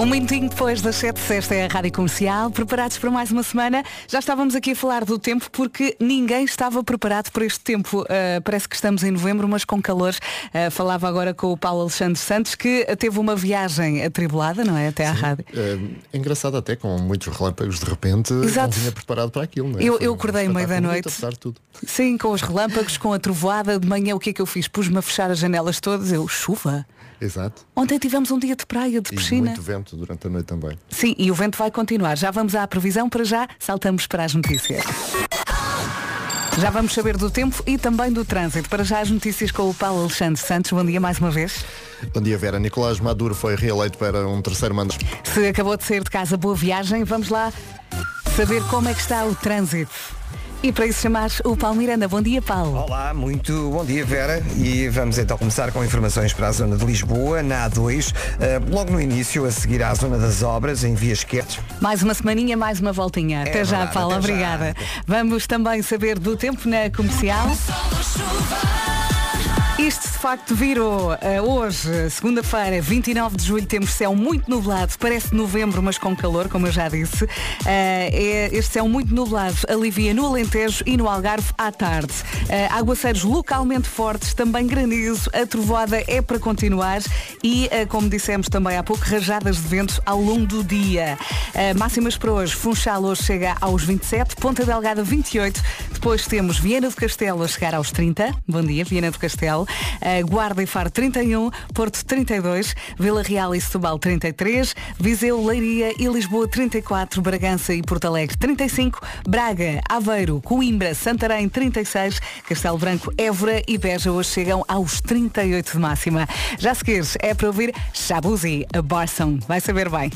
Um minutinho depois das 7, esta é a Rádio Comercial, preparados para mais uma semana. Já estávamos aqui a falar do tempo porque ninguém estava preparado para este tempo. Parece que estamos em novembro, mas com calor. Falava agora com o Paulo Alexandre Santos, que teve uma viagem atribulada, não é? Até à rádio. É engraçado até, com muitos relâmpagos de repente. Exato. Não vinha preparado para aquilo, não é? Eu acordei meio da noite. Tudo. Sim, com os relâmpagos, com a trovoada. De manhã o que é que eu fiz? Pus-me a fechar as janelas todas. Chuva. Exato. Ontem tivemos um dia de praia, de piscina. E muito vento durante a noite também. Sim, e o vento vai continuar. Já vamos à previsão, para já saltamos para as notícias. Já vamos saber do tempo e também do trânsito. Para já as notícias com o Paulo Alexandre Santos. Bom dia mais uma vez. Bom dia, Vera. Nicolás Maduro foi reeleito para um terceiro mandato. Se acabou de sair de casa, boa viagem. Vamos lá saber como é que está o trânsito. E para isso chamar o Paulo Miranda. Bom dia, Paulo. Olá, muito bom dia, Vera. E vamos então começar com informações para a zona de Lisboa, na A2, logo no início, a seguir à zona das obras, em vias quentes. Mais uma semaninha, mais uma voltinha. Até já, verdade, Paulo. até já. Obrigada. Vamos também saber do tempo na comercial. Isto de facto virou hoje, segunda-feira, 29 de julho, temos céu muito nublado, parece novembro, mas com calor, como eu já disse. Este céu muito nublado alivia no Alentejo e no Algarve à tarde. Aguaceiros localmente fortes, também granizo, a trovoada é para continuar e, como dissemos também há pouco, rajadas de vento ao longo do dia. Máximas para hoje, Funchal hoje chega aos 27, Ponta Delgada 28, depois temos Viana do Castelo a chegar aos 30, bom dia, Viana do Castelo. Guarda e Faro 31, Porto 32, Vila Real e Setúbal 33, Viseu, Leiria e Lisboa 34, Bragança e Porto Alegre 35, Braga, Aveiro, Coimbra, Santarém 36, Castelo Branco, Évora e Beja hoje chegam aos 38 de máxima. Já a seguir é para ouvir Shabuzi, a Barson. Vai saber bem.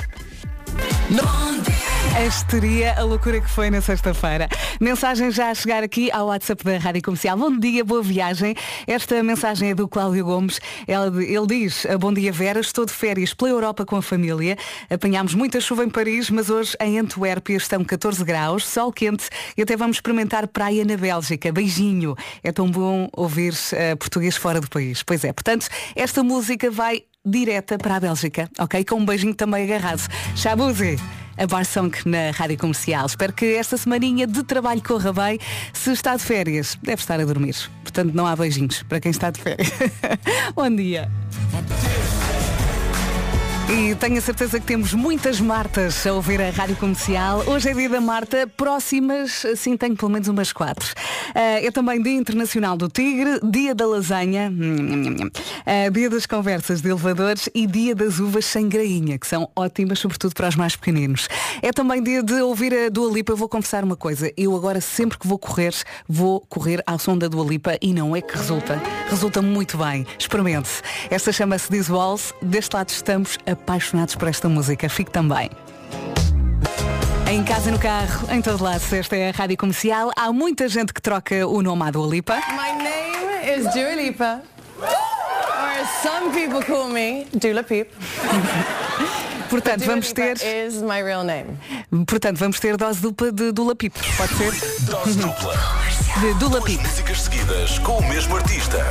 A histeria, a loucura que foi na sexta-feira. Mensagem já a chegar aqui ao WhatsApp da Rádio Comercial. Bom dia, boa viagem. Esta mensagem é do Cláudio Gomes. Ele diz: bom dia, Vera, estou de férias pela Europa com a família. Apanhámos muita chuva em Paris, mas hoje em Antuérpia estão 14 graus, sol quente e até vamos experimentar praia na Bélgica. Beijinho. É tão bom ouvir português fora do país. Pois é, portanto, esta música vai direta para a Bélgica, ok? Com um beijinho também agarrado. Shabuzi, a Barsong na Rádio Comercial. Espero que esta semaninha de trabalho corra bem. Se está de férias, deve estar a dormir. Portanto, não há beijinhos para quem está de férias. Bom dia. E tenho a certeza que temos muitas Martas a ouvir a Rádio Comercial. Hoje é dia da Marta, próximas, assim tenho pelo menos umas 4. É também Dia Internacional do Tigre, Dia da Lasanha, Dia das Conversas de Elevadores e Dia das Uvas sem grainha, que são ótimas, sobretudo para os mais pequeninos. É também dia de ouvir a Dua Lipa. Eu vou confessar uma coisa, eu agora sempre que vou correr ao som da Dua Lipa e não é que resulta muito bem. Experimente. Esta chama-se This Walls, deste lado estamos apaixonados por esta música. Fique também. Em casa, no carro, em todo lado, esta é a Rádio Comercial. Há muita gente que troca o nome à Dua Lipa. My name is Dua Lipa. Or as some people call me, Dula Peep. Portanto, Dua vamos Lipa ter. is my real name. Portanto, vamos ter dose dupla de Dula Peep. Pode ser? Dose dupla. De Dula Duas Peep. músicas seguidas com o mesmo artista.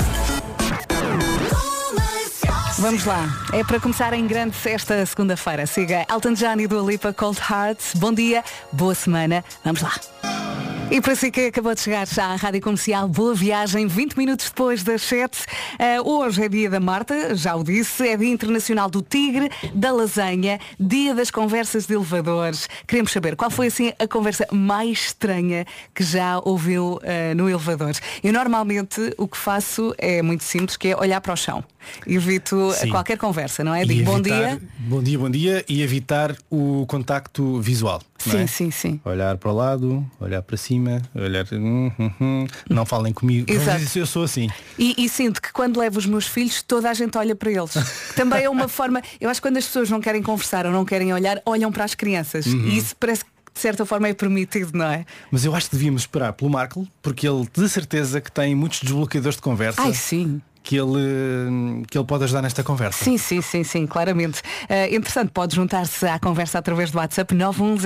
Vamos lá, é para começar em grande esta segunda-feira. Siga Elton John e Dua Lipa, Cold Hearts. Bom dia, boa semana, vamos lá. E para si que acabou de chegar já à Rádio Comercial, boa viagem, 20 minutos depois das 7. Hoje é dia da Marta, já o disse, é Dia Internacional do Tigre, da Lasanha, Dia das Conversas de Elevadores. Queremos saber qual foi assim a conversa mais estranha que já ouviu no elevador. Eu normalmente o que faço é muito simples, que é olhar para o chão. Evito qualquer conversa, não é? Digo bom dia. Bom dia e evitar o contacto visual. Não é? Sim. Olhar para o lado, olhar para cima, olhar. Não falem comigo. Exato. Eu sou assim. E sinto que quando levo os meus filhos, toda a gente olha para eles. Também é uma forma. Eu acho que quando as pessoas não querem conversar ou não querem olhar, olham para as crianças. E isso parece que de certa forma é permitido, não é? Mas eu acho que devíamos esperar pelo Marco, porque ele de certeza que tem muitos desbloqueadores de conversa. Ai, sim. que ele pode ajudar nesta conversa. Sim, claramente. Entretanto, pode juntar-se à conversa através do WhatsApp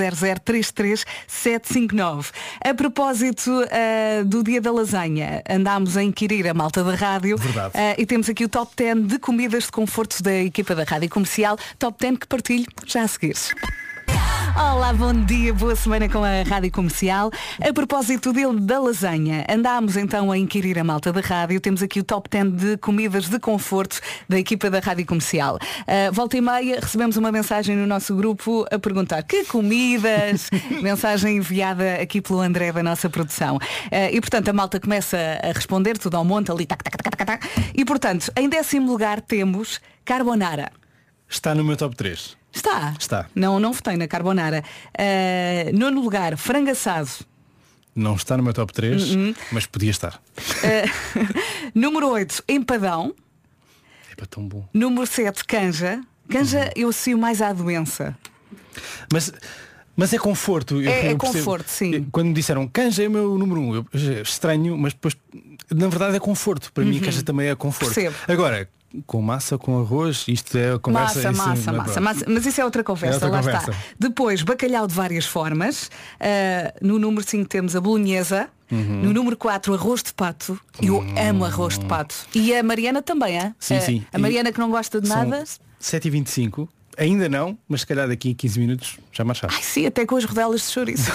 910033759. A propósito do dia da lasanha, andámos a inquirir a malta da rádio. Verdade. E temos aqui o top 10 de comidas de conforto da equipa da Rádio Comercial. Top 10 que partilho já a seguir. Olá, bom dia, boa semana com a Rádio Comercial. A propósito da lasanha, andámos então a inquirir a malta da rádio. Temos aqui o top 10 de comidas de conforto da equipa da Rádio Comercial. Volta e meia, recebemos uma mensagem no nosso grupo a perguntar que comidas? Mensagem enviada aqui pelo André da nossa produção. E portanto a malta começa a responder tudo ao monte ali, tac, tac, tac, tac, tac. E portanto, em 10º lugar temos carbonara. Está no meu top 3. Está. Não votei na carbonara. 9º lugar, frango assado. Não está no meu top 3, mas podia estar. Número 8, empadão. É tão bom. Número 7, canja. Canja eu associo mais à doença. Mas é conforto. É conforto, sim. Quando me disseram canja é o meu número 1, eu estranho, mas depois na verdade é conforto. Para mim canja também é conforto. Percebo. Agora, com massa, com arroz, isto é a conversa. Massa. Mas isso é outra conversa, está. Depois, bacalhau de várias formas. No número 5 temos a bolonhesa. No número 4, arroz de pato. Eu amo arroz de pato. E a Mariana também, é? Sim. A Mariana que não gosta de nada. 7h25. Ainda não, mas se calhar daqui a 15 minutos já mais chato. Ai sim, até com as rodelas de chouriço.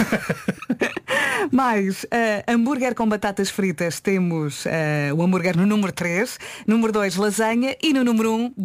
Mais hambúrguer com batatas fritas. Temos o hambúrguer no número 3. Número 2, lasanha. E no número 1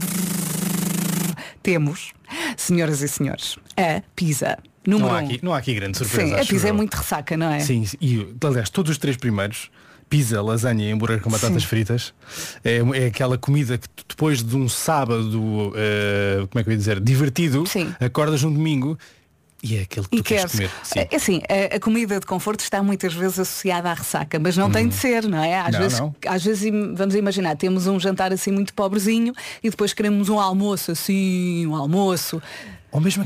temos, senhoras e senhores, a pizza. Número 1. Não há aqui grande surpresa. Sim, a pizza é muito ressaca, não é? Sim, e aliás, todos os 3 primeiros, pizza, lasanha e hambúrguer com batatas fritas, é aquela comida que depois de um sábado, como é que eu ia dizer, divertido, acordas num domingo e é aquele que tu queres comer. Sim. É assim, a comida de conforto está muitas vezes associada à ressaca, mas não tem de ser, não é? Às vezes vamos imaginar, temos um jantar assim muito pobrezinho e depois queremos um almoço assim, ou mesmo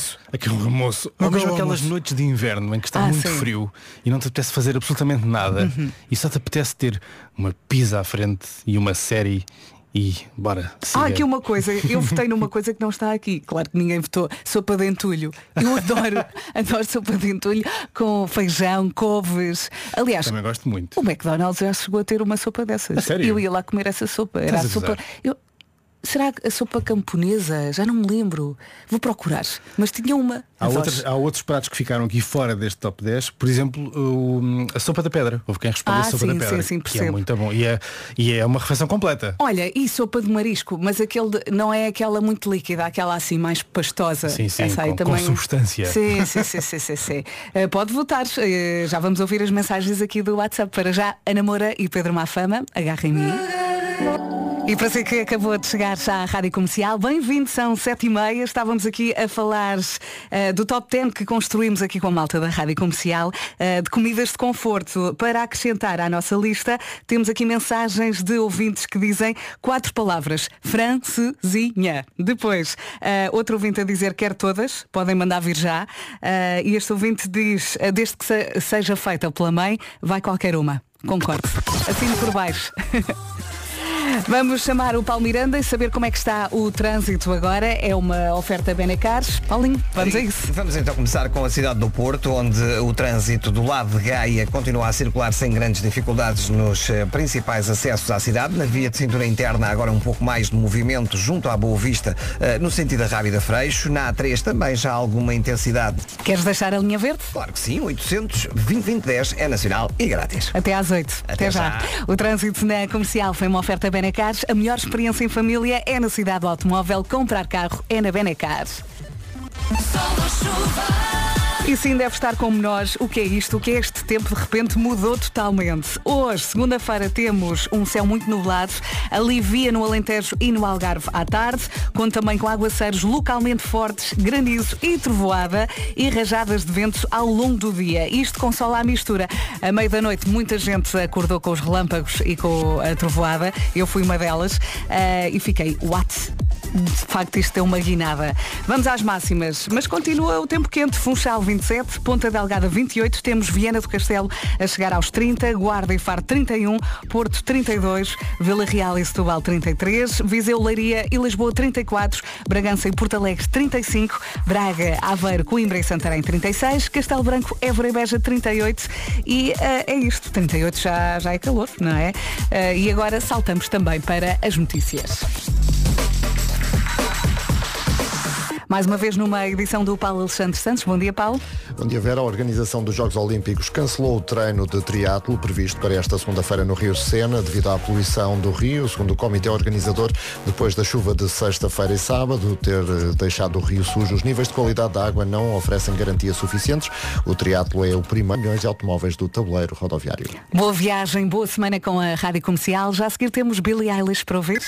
aquelas noites de inverno em que está muito frio e não te apetece fazer absolutamente nada e só te apetece ter uma pizza à frente e uma série e bora. Há aqui uma coisa, eu votei numa coisa que não está aqui. Claro que ninguém votou. Sopa de entulho. Eu adoro sopa de entulho com feijão, couves. Aliás, também gosto muito. O McDonald's já chegou a ter uma sopa dessas. A sério? Eu ia lá comer essa sopa. Era a sopa. Será a sopa camponesa? Já não me lembro. Vou procurar. Mas tinha uma. Há outros pratos que ficaram aqui fora deste top 10. Por exemplo, a sopa da pedra. Houve quem respondeu a sopa da pedra. Sim, que é muito bom. E é uma refeição completa. Olha, e sopa de marisco, mas não é aquela muito líquida, aquela assim mais pastosa. Sim, essa aí com substância. Sim. Pode votar. Já vamos ouvir as mensagens aqui do WhatsApp. Para já, Ana Moura e Pedro Mafama. Agarrem em mim. E para você que acabou de chegar já à Rádio Comercial, bem-vindo, são 7h30. Estávamos aqui a falar do top 10 que construímos aqui com a malta da Rádio Comercial, de comidas de conforto. Para acrescentar à nossa lista, temos aqui mensagens de ouvintes que dizem 4 palavras: francesinha. Depois, outro ouvinte a dizer quer todas, podem mandar vir já. E este ouvinte diz, desde que seja feita pela mãe, vai qualquer uma. Concordo. Assino por baixo. Vamos chamar o Paulo Miranda e saber como é que está o trânsito agora. É uma oferta Benecars. Paulinho, vamos a isso. Vamos então começar com a cidade do Porto, onde o trânsito do lado de Gaia continua a circular sem grandes dificuldades nos principais acessos à cidade. Na via de cintura interna, agora um pouco mais de movimento junto à Boa Vista, no sentido da Rábida Freixo. Na A3 também já há alguma intensidade. Queres deixar a linha verde? Claro que sim, 800 2010 é nacional e grátis. Até às 8. Até já. O trânsito na Comercial foi uma oferta Benecars. A melhor experiência em família é na cidade do automóvel. Comprar carro é na Benecars. E sim, deve estar como nós. O que é isto? O que é este tempo? De repente mudou totalmente. Hoje, segunda-feira, temos um céu muito nublado. Alivia no Alentejo e no Algarve à tarde. Conta também com aguaceiros localmente fortes, granizo e trovoada e rajadas de vento ao longo do dia. Isto com sol à mistura. À meia da noite, muita gente acordou com os relâmpagos e com a trovoada. Eu fui uma delas e fiquei, what? de facto isto é uma guinada. Vamos às máximas, mas continua o tempo quente. Funchal 27, Ponta Delgada 28, temos Viana do Castelo a chegar aos 30, Guarda e Faro 31, Porto 32, Vila Real e Setúbal 33, Viseu, Leiria e Lisboa 34, Bragança e Porto Alegre 35, Braga, Aveiro, Coimbra e Santarém 36, Castelo Branco, Évora e Beja 38 e é isto, 38 já é calor, não é? E agora saltamos também para as notícias. Mais uma vez numa edição do Paulo Alexandre Santos. Bom dia, Paulo. Bom dia, Vera. A organização dos Jogos Olímpicos cancelou o treino de triatlo previsto para esta segunda-feira no Rio Sena devido à poluição do rio, segundo o comitê organizador, depois da chuva de sexta-feira e sábado ter deixado o rio sujo. Os níveis de qualidade da água não oferecem garantias suficientes. O triatlo é o primeiro milhões de automóveis do tabuleiro rodoviário. Boa viagem, boa semana com a Rádio Comercial. Já a seguir temos Billie Eilish para ouvir.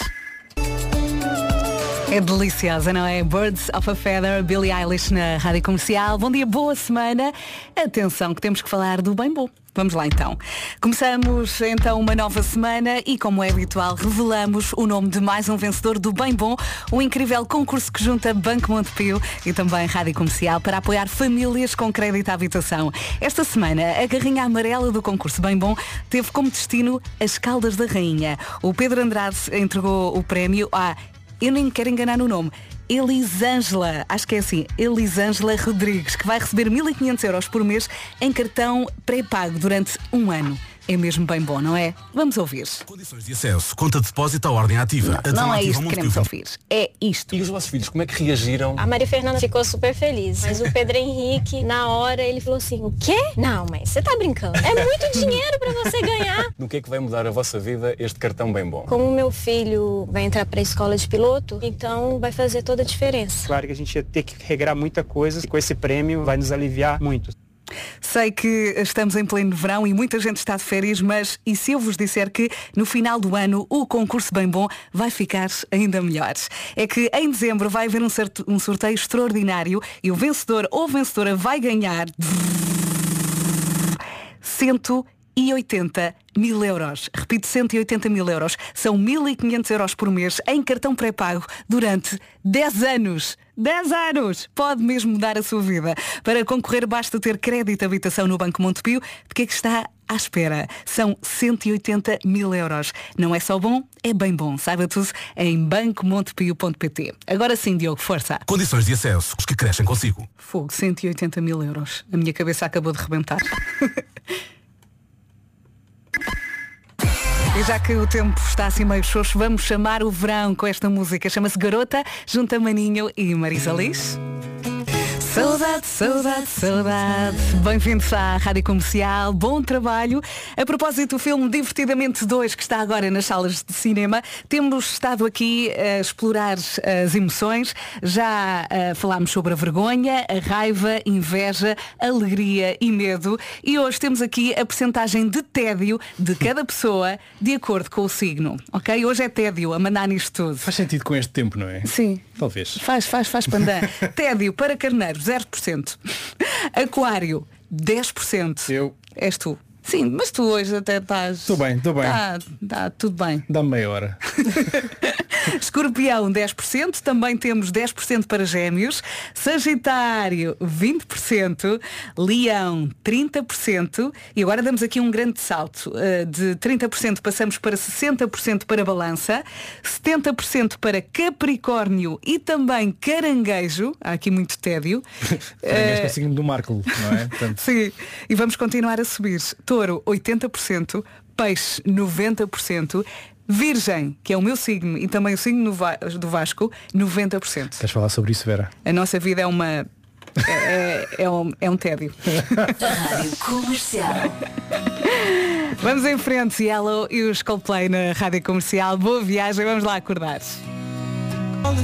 É deliciosa, não é? Birds of a Feather, Billie Eilish na Rádio Comercial. Bom dia, boa semana. Atenção que temos que falar do bem bom. Vamos lá então. Começamos então uma nova semana e, como é habitual, revelamos o nome de mais um vencedor do Bem Bom, um incrível concurso que junta Banco Montepio e também Rádio Comercial para apoiar famílias com crédito à habitação. Esta semana, a garrinha amarela do concurso Bem Bom teve como destino as Caldas da Rainha. O Pedro Andrade entregou o prémio a... Eu nem me quero enganar no nome. Elisângela, acho que é assim, Elisângela Rodrigues, que vai receber 1.500 euros por mês em cartão pré-pago durante um ano. É mesmo bem bom, não é? Vamos ouvir. Condições de acesso, conta de depósito à ordem ativa. Não é isto que queremos ouvir. É isto. E os vossos filhos, como é que reagiram? A Maria Fernanda ficou super feliz. Mas o Pedro Henrique, na hora, ele falou assim, o quê? Não, mas você tá brincando. É muito dinheiro pra você ganhar. No que é que vai mudar a vossa vida este cartão Bem Bom? Como o meu filho vai entrar pra escola de piloto, então vai fazer toda a diferença. Claro que a gente ia ter que regrar muita coisa e com esse prêmio vai nos aliviar muito. Sei que estamos em pleno verão e muita gente está de férias, mas e se eu vos disser que no final do ano o concurso Bem Bom vai ficar ainda melhor? É que em dezembro vai haver um sorteio extraordinário e o vencedor ou vencedora vai ganhar 180 mil euros. Repito, 180 mil euros. São 1.500 euros por mês em cartão pré-pago durante 10 anos. 10 anos! Pode mesmo mudar a sua vida. Para concorrer basta ter crédito de habitação no Banco Montepio. De que é que está à espera? São 180 mil euros. Não é só bom, é bem bom. Saiba tudo em bancomontepio.pt. Agora sim, Diogo, força. Condições de acesso, os que crescem consigo. Fogo, 180 mil euros. A minha cabeça acabou de rebentar. E já que o tempo está assim meio xoxo, vamos chamar o verão com esta música. Chama-se Garota, junto a Maninho e Marisa Liz. Saudade, saudade, saudade. Bem-vindos à Rádio Comercial. Bom trabalho. A propósito do filme Divertidamente 2, que está agora nas salas de cinema, temos estado aqui a explorar as emoções. Já falámos sobre a vergonha, a raiva, inveja, alegria e medo. E hoje temos aqui a percentagem de tédio de cada pessoa de acordo com o signo. Ok? Hoje é tédio a mandar nisto tudo. Faz sentido com este tempo, não é? Sim. Talvez. Faz pandan. Tédio para carneiros, 0%. Aquário, 10%. Eu. És tu. Sim, mas tu hoje até estás... Estou bem. Tá tudo bem. Dá-me meia hora. Escorpião, 10%. Também temos 10% para Gêmeos. Sagitário, 20%. Leão, 30%. E agora damos aqui um grande salto. De 30% passamos para 60% para Balança. 70% para Capricórnio e também Caranguejo. Há aqui muito tédio. Caranguejo é signo do Marco, não é? Portanto... Sim. E vamos continuar a subir. Touro, 80%. Peixe, 90%. Virgem, que é o meu signo e também o signo do Vasco, 90%. Queres falar sobre isso, Vera? A nossa vida é uma... é um tédio. Rádio Comercial. Vamos em frente, Yellow e os Coldplay na Rádio Comercial. Boa viagem, vamos lá acordar.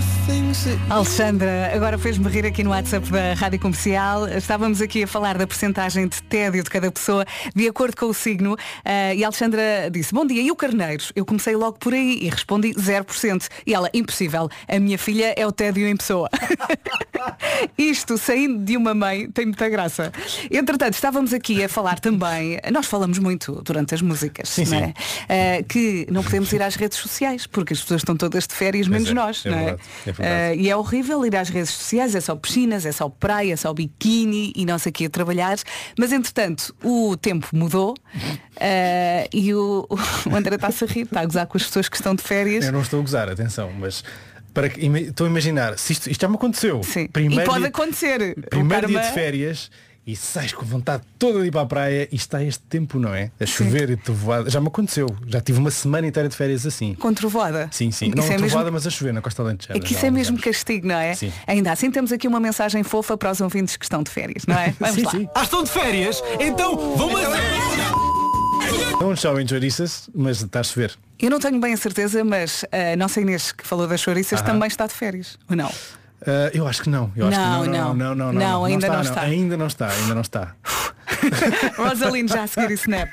Alexandra, agora fez-me rir aqui no WhatsApp da Rádio Comercial. Estávamos aqui a falar da percentagem de tédio de cada pessoa de acordo com o signo, e a Alexandra disse: bom dia, e o carneiro? Eu comecei logo por aí e respondi 0%. E ela: impossível, a minha filha é o tédio em pessoa. Isto, saindo de uma mãe, tem muita graça. Entretanto, estávamos aqui a falar também, nós falamos muito durante as músicas, sim, não é? Que não podemos ir às redes sociais, porque as pessoas estão todas de férias, menos nós, não é? Verdade, é verdade. E é horrível ir às redes sociais, é só piscinas, é só praia, é só biquíni e não sei o que a trabalhar. Mas entretanto, o tempo mudou, e o André está-se a rir, está a gozar com as pessoas que estão de férias. Eu não estou a gozar, atenção, mas estou a imaginar, se isto já me aconteceu. Sim. E pode acontecer. Primeiro dia de férias e sais com vontade toda de ir para a praia e está este tempo, não é? A chover e trovoada. Já me aconteceu. Já tive uma semana inteira de férias assim. Com trovoada? Sim, sim. Isso Não é trovoada, mesmo... mas a chover na Costa Alentejana. É que isso é mesmo castigo, não é? Sim. Ainda assim temos aqui uma mensagem fofa para os ouvintes que estão de férias, não é? Vamos sim, lá. sim. Estão de férias? Então vamos Não só em chouriças, mas está a chover. Eu não tenho bem a certeza, mas a nossa Inês, que falou das chouriças, também está de férias, ou não? Eu acho que não. Eu acho que não, ainda não está. Ainda não está. Rosalind já a seguir Snap.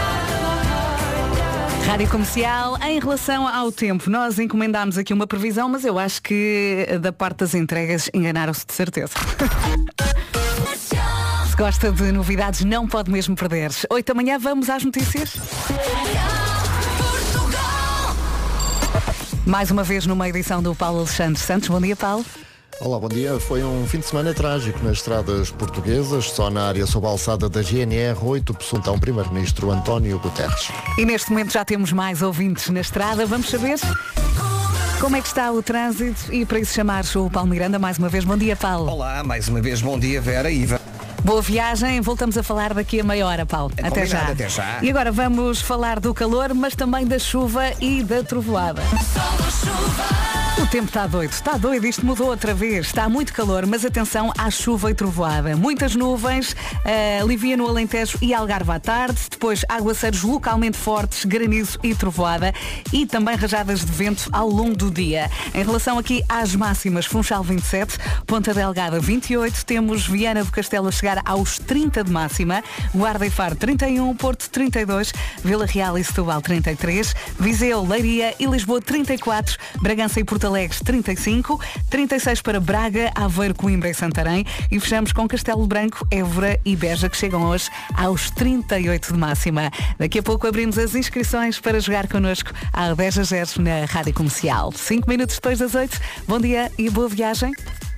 Rádio Comercial, em relação ao tempo, nós encomendámos aqui uma previsão, mas eu acho que da parte das entregas enganaram-se de certeza. Se gosta de novidades, não pode mesmo perder. 8 da manhã, vamos às notícias. Mais uma vez numa edição do Paulo Alexandre Santos. Bom dia, Paulo. Olá, bom dia. Foi um fim de semana trágico nas estradas portuguesas. Só na área sob a alçada da GNR 8, então Primeiro-Ministro António Guterres. E neste momento já temos mais ouvintes na estrada. Vamos saber como é que está o trânsito e para isso chamar o Paulo Miranda mais uma vez. Bom dia, Paulo. Olá, mais uma vez bom dia, Vera e Iva. Boa viagem, voltamos a falar daqui a meia hora, Paulo. Até já. Até já. E agora vamos falar do calor, mas também da chuva e da trovoada. O tempo está doido, isto mudou outra vez. Está muito calor, mas atenção à chuva e trovoada. Muitas nuvens, alivia no Alentejo e Algarve à tarde, depois aguaceiros localmente fortes, granizo e trovoada e também rajadas de vento ao longo do dia. Em relação aqui às máximas, Funchal 27, Ponta Delgada 28, temos Viana do Castelo a chegar aos 30 de máxima, Guarda e Faro 31, Porto 32, Vila Real e Setúbal 33, Viseu, Leiria e Lisboa 34, Bragança e Porto Alegre 35, 36 para Braga, Aveiro, Coimbra e Santarém e fechamos com Castelo Branco, Évora e Beja que chegam hoje aos 38 de máxima. Daqui a pouco abrimos as inscrições para jogar connosco ao 10-0 na Rádio Comercial. 5 minutos depois das 8. Bom dia e boa viagem.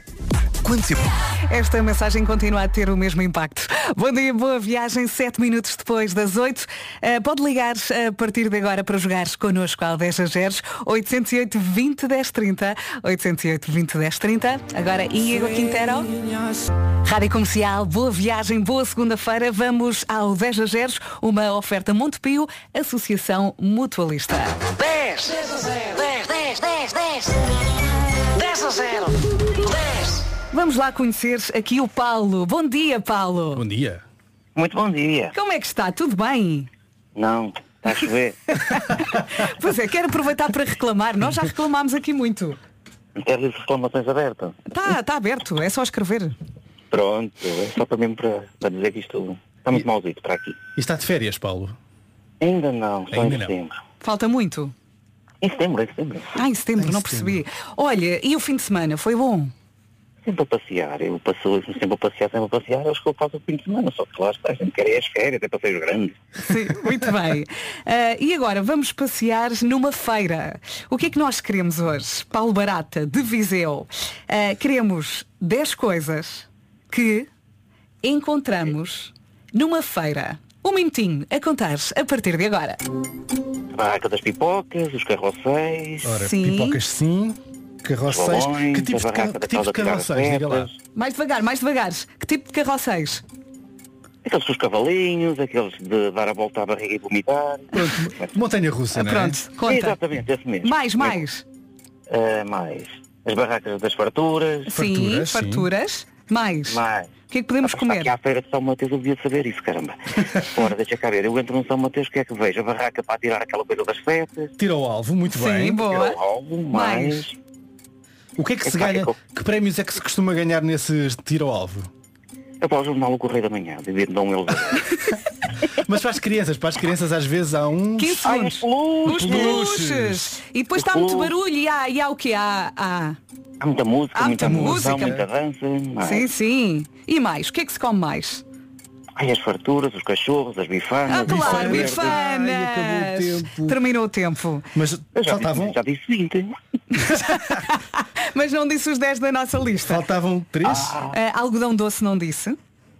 Esta mensagem continua a ter o mesmo impacto. Bom dia, boa viagem, 7 minutos depois das 8. Pode ligar a partir de agora para jogar connosco ao 10-0, 808 20 10 30, 808 20 10 30. Agora Íñigo Quintero. Rádio Comercial, boa viagem, boa segunda-feira. Vamos ao 10-0, uma oferta Montepio, Associação Mutualista. 10, 10, 10, 10, 10, 10-0, 10. Vamos lá conhecer aqui o Paulo. Bom dia, Paulo. Bom dia. Muito bom dia. Como é que está? Tudo bem? Não, está a chover. Pois é, quero aproveitar para reclamar. Nós já reclamámos aqui muito. Queres as reclamações abertas? Está aberto, é só escrever. Pronto, é só para mim para dizer que isto está muito malzito para aqui. E está de férias, Paulo? Ainda não, só ainda em setembro. Falta muito? Em setembro. Em setembro, não percebi. Olha, e o fim de semana, foi bom? Sempre a passear, eu passo sempre a passear, eu acho que eu faço o fim de semana, só que lá está, a gente quer ir às férias, até passeios grandes. Sim, muito bem. E agora, vamos passear numa feira. O que é que nós queremos hoje? Paulo Barata, de Viseu. Queremos 10 coisas que encontramos numa feira. Um minutinho a contar a partir de agora. A barraca das pipocas, os carrosséis. Ora, sim. Pipocas sim. Carrosséis. Que tipo de carrosséis? Diga lá. Mais devagar. Que tipo de carrosséis? Aqueles com os cavalinhos, aqueles de dar a volta à barriga e vomitar. Pronto, montanha-russa, não é? Pronto, conta. Exatamente, esse mesmo. Mais. Mais. As barracas das farturas. Sim, farturas. Mais. O que é que podemos comer? Aqui à feira de São Mateus eu devia saber isso, caramba. Ora, deixa cá ver, eu entro no São Mateus, o que é que vejo? A barraca para tirar aquela coisa das fetas. Tira o alvo, muito bem. Sim, boa. Tira o alvo, mais... O que é que se ganha? Que prémios é que se costuma ganhar nesses tiro ao alvo? É para o jornal O Correio da Manhã, de Dom Elza. Mas para as crianças às vezes há uns... 15 segundos. Os peluches. E depois está muito barulho e há o quê? Há muita música, muita música, muita dança. Sim. E mais? O que é que se come mais? As farturas, os cachorros, as bifanas. Claro, bifanas. Terminou o tempo. Mas faltavam... Já disse 20. Mas não disse os 10 da nossa lista. Faltavam 3. Algodão doce não disse.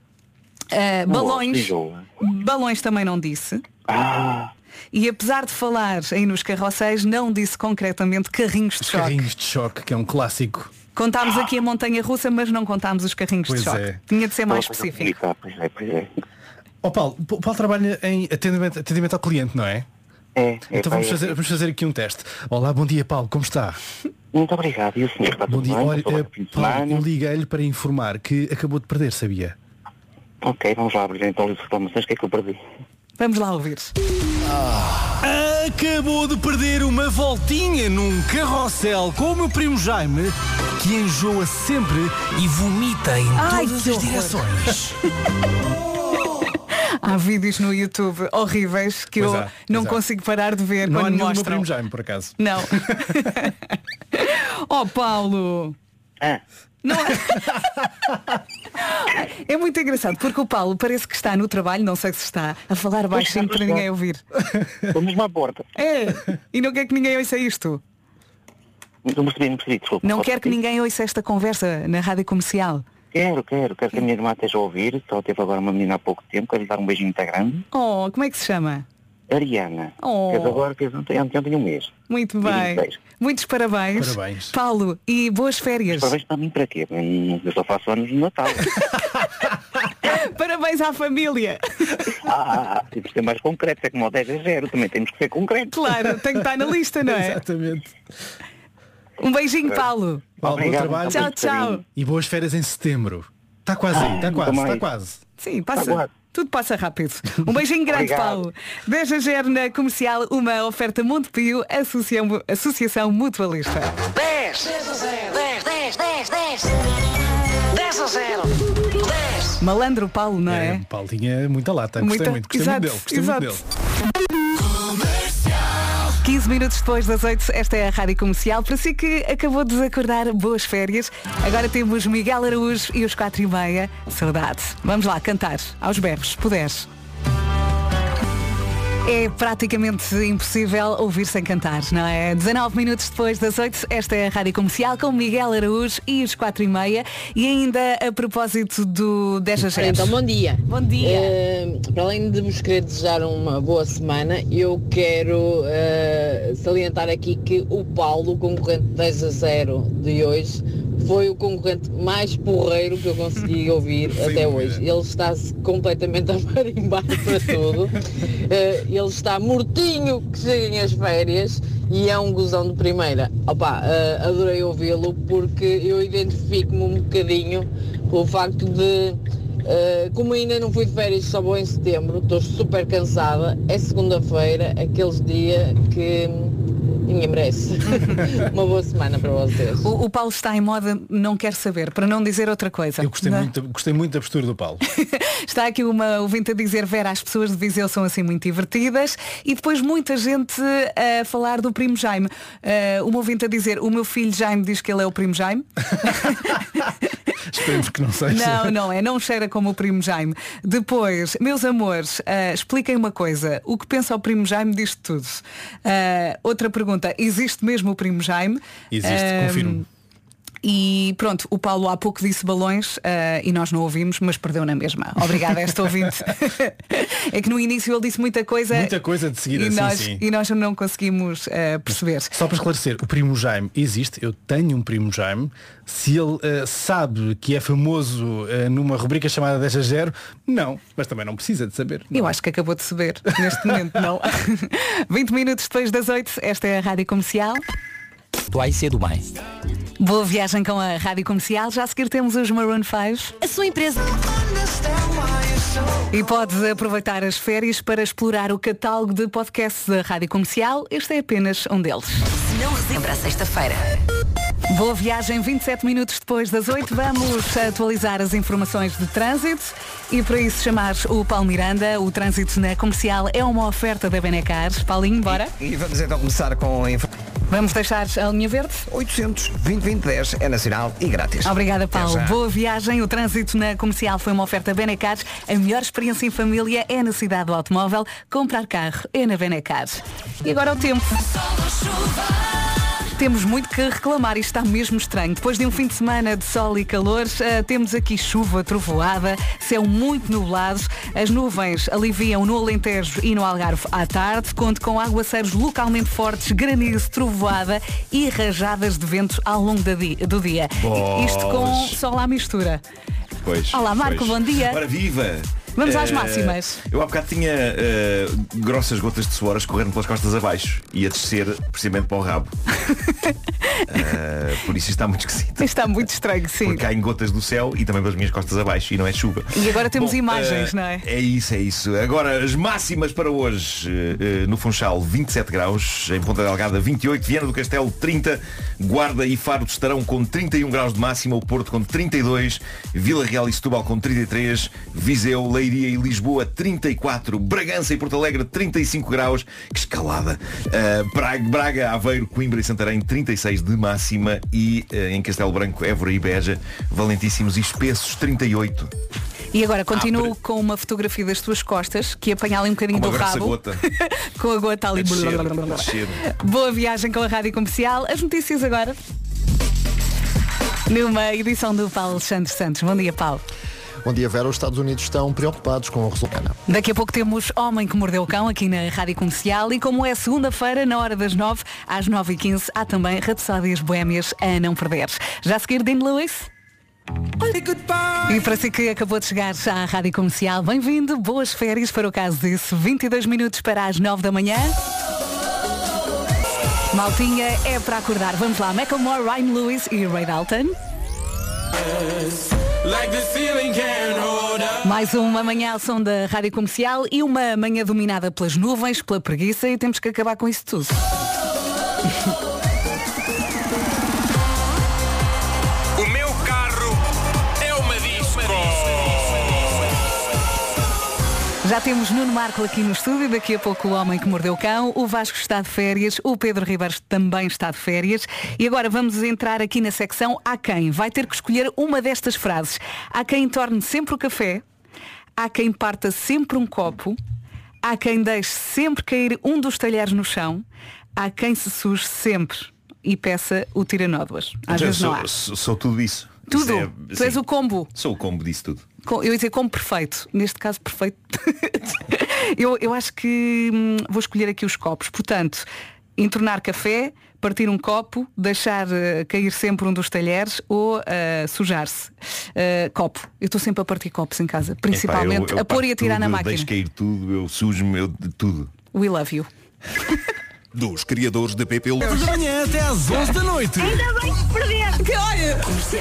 Balões também não disse. E apesar de falar aí nos carrosséis, não disse concretamente carrinhos de choque. Carrinhos de choque, que é um clássico. Contámos aqui a montanha russa, mas não contámos os carrinhos de choque. Tinha de ser mais específico. Pois é. Paulo trabalha em atendimento ao cliente, não é? Então vamos fazer aqui um teste. Olá, bom dia, Paulo, como está? Muito obrigado. E o senhor está bom dia. bem? Olha, Paulo, eu liguei-lhe para informar que acabou de perder, sabia? Ok, vamos lá abrir então as reclamações. O que é que eu perdi? Vamos lá ouvir. Acabou de perder uma voltinha num carrossel com o meu primo Jaime, que enjoa sempre e vomita em todas as direções. Há vídeos no YouTube horríveis que eu não consigo parar de ver não quando há mostram. Meu primo Jaime, por acaso. Não. Paulo. Não é muito engraçado porque o Paulo parece que está no trabalho, não sei se está a falar baixinho para ninguém ouvir. Estou mesmo à porta. E não quer que ninguém ouça isto. Não percebi, desculpa. Não quer que ninguém ouça esta conversa na rádio comercial. Quero que a minha irmã esteja a ouvir. Só teve agora uma menina há pouco tempo. Quero lhe dar um beijinho muito grande. Como é que se chama? Ariana. Fez ontem um mês. Muito bem. Muitos parabéns. Paulo, e boas férias. Parabéns para mim, para quê? Eu só faço anos no Natal. Parabéns à família. Temos que ser mais concretos. É como o 10-0. Também temos que ser concretos. Claro, tem que estar na lista, não é? Exatamente. Um beijinho, Paulo. Obrigado, bom trabalho. Tchau. E boas férias em setembro. Está quase aí, está quase. Sim, passa. Tudo passa rápido. Um beijinho grande, Paulo. 10-0 na Comercial, uma oferta Montepio, Associação Mutualista. 10 a 0. 10. Malandro Paulo, não é? O Paulo tinha muita lata. Gostei muito dele. 15 minutos depois das 8, esta é a Rádio Comercial. Para si que acabou de desacordar, boas férias. Agora temos Miguel Araújo e os 4:30. Saudade. Vamos lá cantar aos berros, se puderes. É praticamente impossível ouvir sem cantar, não é? 19 minutos depois das 8, esta é a Rádio Comercial com Miguel Araújo e os 4:30. E ainda a propósito do 10-0. Então, bom dia. Bom dia. Para além de vos querer desejar uma boa semana, eu quero salientar aqui que o Paulo, o concorrente 10-0 de hoje, foi o concorrente mais porreiro que eu consegui ouvir até hoje. Ele está-se completamente a marimbar para tudo. Ele está mortinho que cheguem as férias e é um gozão de primeira. Adorei ouvi-lo porque eu identifico-me um bocadinho pelo facto de, como ainda não fui de férias, só vou em setembro, estou super cansada, é segunda-feira, aqueles dias que ninguém merece. Uma boa semana para vocês. O Paulo está em moda, não quer saber, para não dizer outra coisa. Eu gostei muito da postura do Paulo. Está aqui uma ouvinte a dizer: Vera, as pessoas de Viseu são assim muito divertidas. E depois muita gente a falar do primo Jaime. Uma ouvinte a dizer: o meu filho Jaime diz que ele é o primo Jaime. Esperemos que não seja. Não cheira como o primo Jaime. Depois, meus amores, expliquem uma coisa. O que pensa o primo Jaime diz tudo. Outra pergunta: existe mesmo o primo Jaime? Existe, confirmo. E pronto, o Paulo há pouco disse balões e nós não ouvimos, mas perdeu na mesma. Obrigada a esta ouvinte. É que no início ele disse muita coisa de seguida, e nós não conseguimos perceber. Só para esclarecer, o primo Jaime existe, eu tenho um primo Jaime. Se ele sabe que é famoso numa rubrica chamada 10-0, não, mas também não precisa de saber. Eu acho que acabou de saber neste momento, não. 20 minutos depois das 8, esta é a Rádio Comercial. Tu aí cedo bem. Boa viagem com a Rádio Comercial. Já a seguir temos os Maroon 5. A sua empresa. E podes aproveitar as férias para explorar o catálogo de podcasts da Rádio Comercial. Este é apenas um deles. Se não relembra a sexta-feira. Boa viagem, 27 minutos depois das 8. Vamos atualizar as informações de trânsito e para isso chamar o Paulo Miranda. O trânsito na Comercial é uma oferta da Benecar. Paulinho, bora? E vamos então começar com a Vamos deixar a linha verde? 800-2020-10 é nacional e grátis. Obrigada, Paulo. Boa viagem. O trânsito na Comercial foi uma oferta Benecar. A melhor experiência em família é na cidade do automóvel. Comprar carro é na Benecar. E agora o tempo. Temos muito que reclamar, isto está mesmo estranho. Depois de um fim de semana de sol e calor, temos aqui chuva, trovoada, céu muito nublado. As nuvens aliviam no Alentejo e no Algarve à tarde. Conto com aguaceiros localmente fortes, granizo, trovoada e rajadas de vento ao longo do dia. Isto com sol à mistura. Pois, olá, Marco, bom dia. Ora, viva! Vamos às máximas. Eu há bocado tinha grossas gotas de suor a escorrendo pelas costas abaixo e a descer precisamente para o rabo. Por isso está muito esquisito. Está muito estranho, sim. Porque caem gotas do céu e também pelas minhas costas abaixo e não é chuva. E agora temos imagens, não é? É isso. Agora as máximas para hoje. No Funchal 27 graus, em Ponta Delgada 28, Viana do Castelo 30, Guarda e Faro estarão com 31 graus de máxima, o Porto com 32, Vila Real e Setúbal com 33, Viseu, Leiria e Lisboa 34, Bragança e Porto Alegre 35 graus, que escalada. Braga, Aveiro, Coimbra e Santarém 36 de máxima e em Castelo Branco, Évora e Beja, valentíssimos e espessos 38. E agora continuo com uma fotografia das tuas costas, que apanha ali um bocadinho do rabo. Gota. Com a gota ali. Boa viagem com a Rádio Comercial. As notícias agora. Numa edição do Paulo Alexandre Santos. Bom dia, Paulo. Bom dia, Vera. Os Estados Unidos estão preocupados com o resultado. Daqui a pouco temos Homem que Mordeu o Cão aqui na Rádio Comercial e como é segunda-feira, na hora das 9, às 9h15, há também Rapsódias Boémias a não perder. Já a seguir, Dean Lewis. E para si que acabou de chegar à Rádio Comercial, bem-vindo, boas férias para o caso disso. 22 minutos para as 9 da manhã. Maltinha, é para acordar. Vamos lá, Macklemore, Ryan Lewis e Ray Dalton. Mais uma manhã ao som da Rádio Comercial e uma manhã dominada pelas nuvens, pela preguiça e temos que acabar com isso tudo. O meu carro é uma disco. Já temos Nuno Marco aqui no estúdio, daqui a pouco o Homem que Mordeu o Cão, o Vasco está de férias, o Pedro Ribeiro também está de férias e agora vamos entrar aqui na secção Há quem vai ter que escolher uma destas frases. Há quem torne sempre o café, há quem parta sempre um copo, há quem deixe sempre cair um dos talheres no chão, há quem se suje sempre e peça o tiranódoas. Às vezes não há. Sou tudo isso. Tudo? Tu és o combo. Sou o combo disso tudo. Eu ia dizer como perfeito. Neste caso, perfeito. eu acho que vou escolher aqui os copos. Portanto, entornar café, partir um copo, deixar cair sempre um dos talheres ou sujar-se. Copo. Eu estou sempre a partir copos em casa. Principalmente eu a pôr e a tirar na máquina. Deixo cair tudo, eu sujo-me de tudo. We love you. Dos criadores de PP. Da manhã até às 11 da noite. Ainda bem que perdeste. Que olha!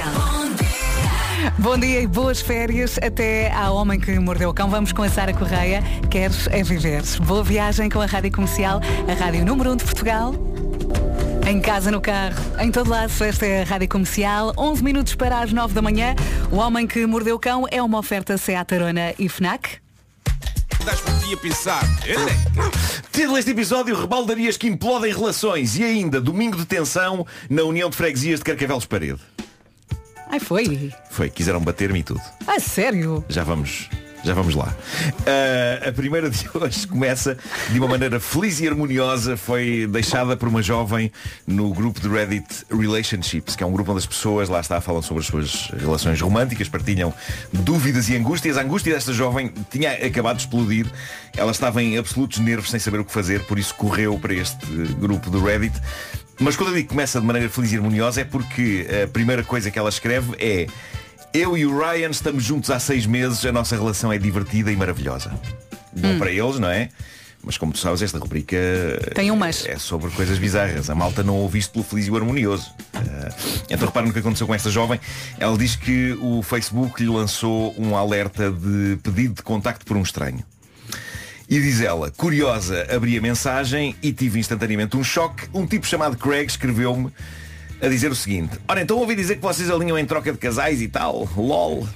Bom dia e boas férias até ao Homem que Mordeu o Cão. Vamos com a Sara Correia. Queres é viver. Boa viagem com a Rádio Comercial, a Rádio número 1 de Portugal. Em casa, no carro, em todo lado, esta é a Rádio Comercial. 11 minutos para as 9 da manhã. O Homem que Mordeu o Cão é uma oferta Seat Arona e FNAC. Estás por ti a pensar. Título deste episódio: rebaldarias que implodem relações. E ainda, domingo de tensão na União de Freguesias de Carcavelos Parede. Ai, foi? Foi, quiseram bater-me e tudo. Ah, sério? Já vamos lá. A primeira de hoje começa de uma maneira feliz e harmoniosa. Foi deixada por uma jovem no grupo de Reddit Relationships, que é um grupo onde as pessoas lá falam sobre as suas relações românticas, partilham dúvidas e angústias. A angústia desta jovem tinha acabado de explodir. Ela estava em absolutos nervos, sem saber o que fazer, por isso correu para este grupo do Reddit. Mas quando eu digo que começa de maneira feliz e harmoniosa é porque a primeira coisa que ela escreve é: eu e o Ryan estamos juntos há 6 meses, a nossa relação é divertida e maravilhosa. Bom para eles, não é? Mas como tu sabes, esta rubrica tem é sobre coisas bizarras. A malta não ouve isto pelo feliz e o harmonioso. Então repara no que aconteceu com esta jovem. Ela diz que o Facebook lhe lançou um alerta de pedido de contacto por um estranho. E diz ela: curiosa, abri a mensagem e tive instantaneamente um choque. Um tipo chamado Craig escreveu-me: a dizer o seguinte: ora, então ouvi dizer que vocês alinham em troca de casais e tal, lol.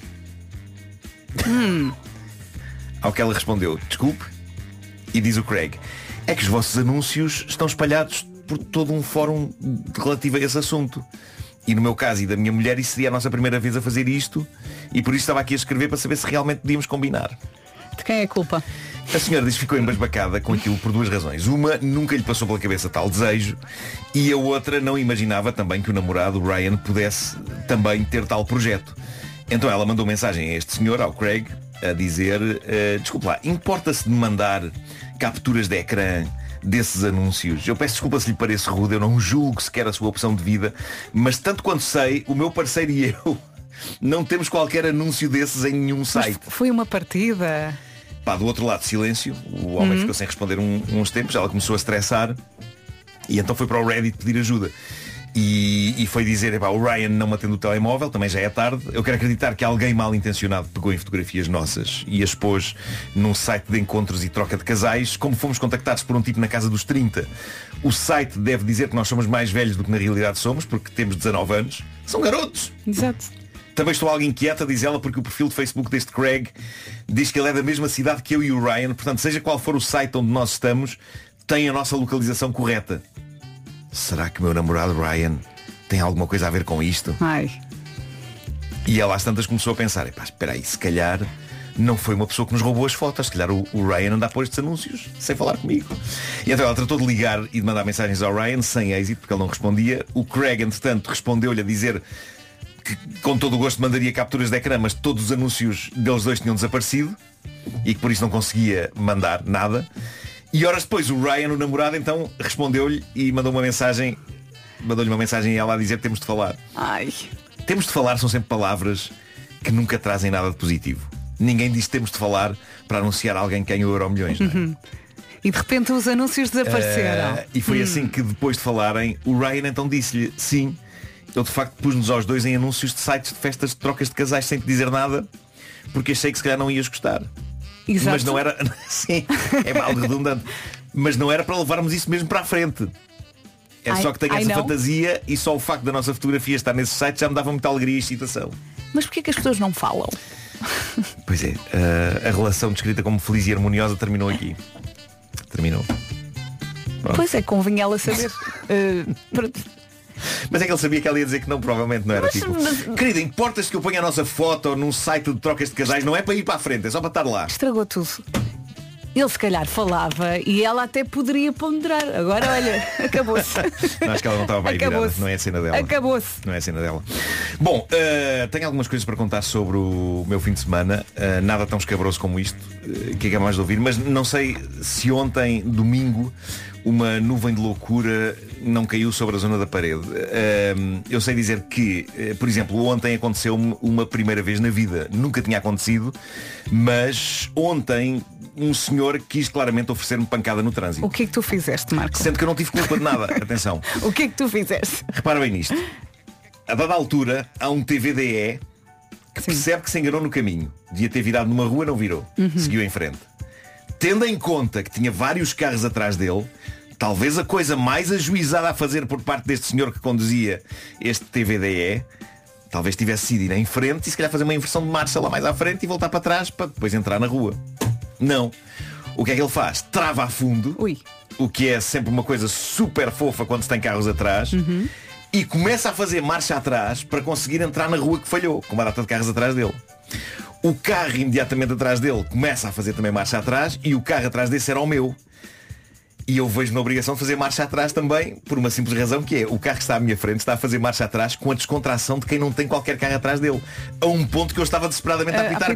Ao que ela respondeu: desculpe. E diz o Craig: é que os vossos anúncios estão espalhados por todo um fórum relativo a esse assunto. E no meu caso e da minha mulher, isso seria a nossa primeira vez a fazer isto, e por isso estava aqui a escrever para saber se realmente podíamos combinar. De quem é a culpa? A senhora diz que ficou embasbacada com aquilo por duas razões. Uma, nunca lhe passou pela cabeça tal desejo, e a outra, não imaginava também que o namorado, Ryan, pudesse também ter tal projeto. Então ela mandou mensagem a este senhor, ao Craig, a dizer: desculpe lá, importa-se de mandar capturas de ecrã desses anúncios? Eu peço desculpa se lhe pareço rude, eu não julgo sequer a sua opção de vida, mas tanto quanto sei, o meu parceiro e eu não temos qualquer anúncio desses em nenhum site. Mas foi uma partida. Pá, do outro lado, silêncio. O homem ficou sem responder uns tempos. Ela começou a estressar e então foi para o Reddit pedir ajuda. E foi dizer: epá, o Ryan não me atende o telemóvel, também já é tarde. Eu quero acreditar que alguém mal intencionado pegou em fotografias nossas e as pôs num site de encontros e troca de casais. Como fomos contactados por um tipo na casa dos 30, o site deve dizer que nós somos mais velhos do que na realidade somos, porque temos 19 anos. São garotos. Exato. Também estou algo inquieta, diz ela, porque o perfil de Facebook deste Craig diz que ele é da mesma cidade que eu e o Ryan. Portanto, seja qual for o site onde nós estamos, tem a nossa localização correta. Será que o meu namorado Ryan tem alguma coisa a ver com isto? Ai. E ela às tantas começou a pensar: epá, espera aí, se calhar não foi uma pessoa que nos roubou as fotos. Se calhar o Ryan anda a pôr estes anúncios sem falar comigo. E então ela tratou de ligar e de mandar mensagens ao Ryan, sem êxito, porque ele não respondia. O Craig, entretanto, respondeu-lhe a dizer que com todo o gosto mandaria capturas de ecrã, mas todos os anúncios deles dois tinham desaparecido e que por isso não conseguia mandar nada. E horas depois o Ryan, o namorado, então respondeu-lhe e mandou-lhe uma mensagem a ela a dizer: temos de falar. Ai. Temos de falar são sempre palavras que nunca trazem nada de positivo. Ninguém diz temos de falar para anunciar alguém que ganhou Euromilhões, não é? E de repente os anúncios desapareceram. E foi assim que depois de falarem, o Ryan então disse-lhe: sim, eu de facto pus-nos aos dois em anúncios de sites de festas de trocas de casais sem te dizer nada, porque achei que se calhar não ias gostar. Exato. Mas não era. Sim, é mal redundante. Mas não era para levarmos isso mesmo para a frente. É só que tenho essa fantasia e só o facto da nossa fotografia estar nesse site já me dava muita alegria e excitação. Mas porquê que as pessoas não falam? Pois é, a relação descrita como feliz e harmoniosa terminou aqui. Terminou. Pronto. Pois é, convinha ela saber. Mas é que ele sabia que ela ia dizer que não, provavelmente não era. Querida, importa-se que eu ponha a nossa foto num site de trocas de casais? Não é para ir para a frente, é só para estar lá. Estragou tudo. Ele se calhar falava e ela até poderia ponderar. Agora olha, acabou-se. Não, acho que ela não estava bem virada. Não é a cena dela. Acabou-se. Não é a cena dela. Bom, tenho algumas coisas para contar sobre o meu fim de semana. Nada tão escabroso como isto, que é mais de ouvir. Mas não sei se ontem, domingo, uma nuvem de loucura não caiu sobre a zona da parede. Eu sei dizer que, por exemplo, ontem aconteceu-me uma primeira vez na vida. Nunca tinha acontecido, mas ontem um senhor quis claramente oferecer-me pancada no trânsito. O que é que tu fizeste, Marco? Sendo que eu não tive culpa de nada. Atenção. O que é que tu fizeste? Repara bem nisto. A dada altura, há um TVDE que percebe que se enganou no caminho. Devia ter virado numa rua, não virou. Seguiu em frente. Tendo em conta que tinha vários carros atrás dele, talvez a coisa mais ajuizada a fazer por parte deste senhor que conduzia este TVDE, talvez tivesse sido ir em frente e se calhar fazer uma inversão de marcha lá mais à frente e voltar para trás para depois entrar na rua. Não. O que é que ele faz? Trava a fundo. O que é sempre uma coisa super fofa quando se tem carros atrás. E começa a fazer marcha atrás para conseguir entrar na rua que falhou, com uma data de carros atrás dele. O carro imediatamente atrás dele começa a fazer também marcha atrás e o carro atrás desse era o meu. E eu vejo na obrigação de fazer marcha atrás também, por uma simples razão, que é o carro que está à minha frente está a fazer marcha atrás com a descontração de quem não tem qualquer carro atrás dele. A um ponto que eu estava desesperadamente a apitar.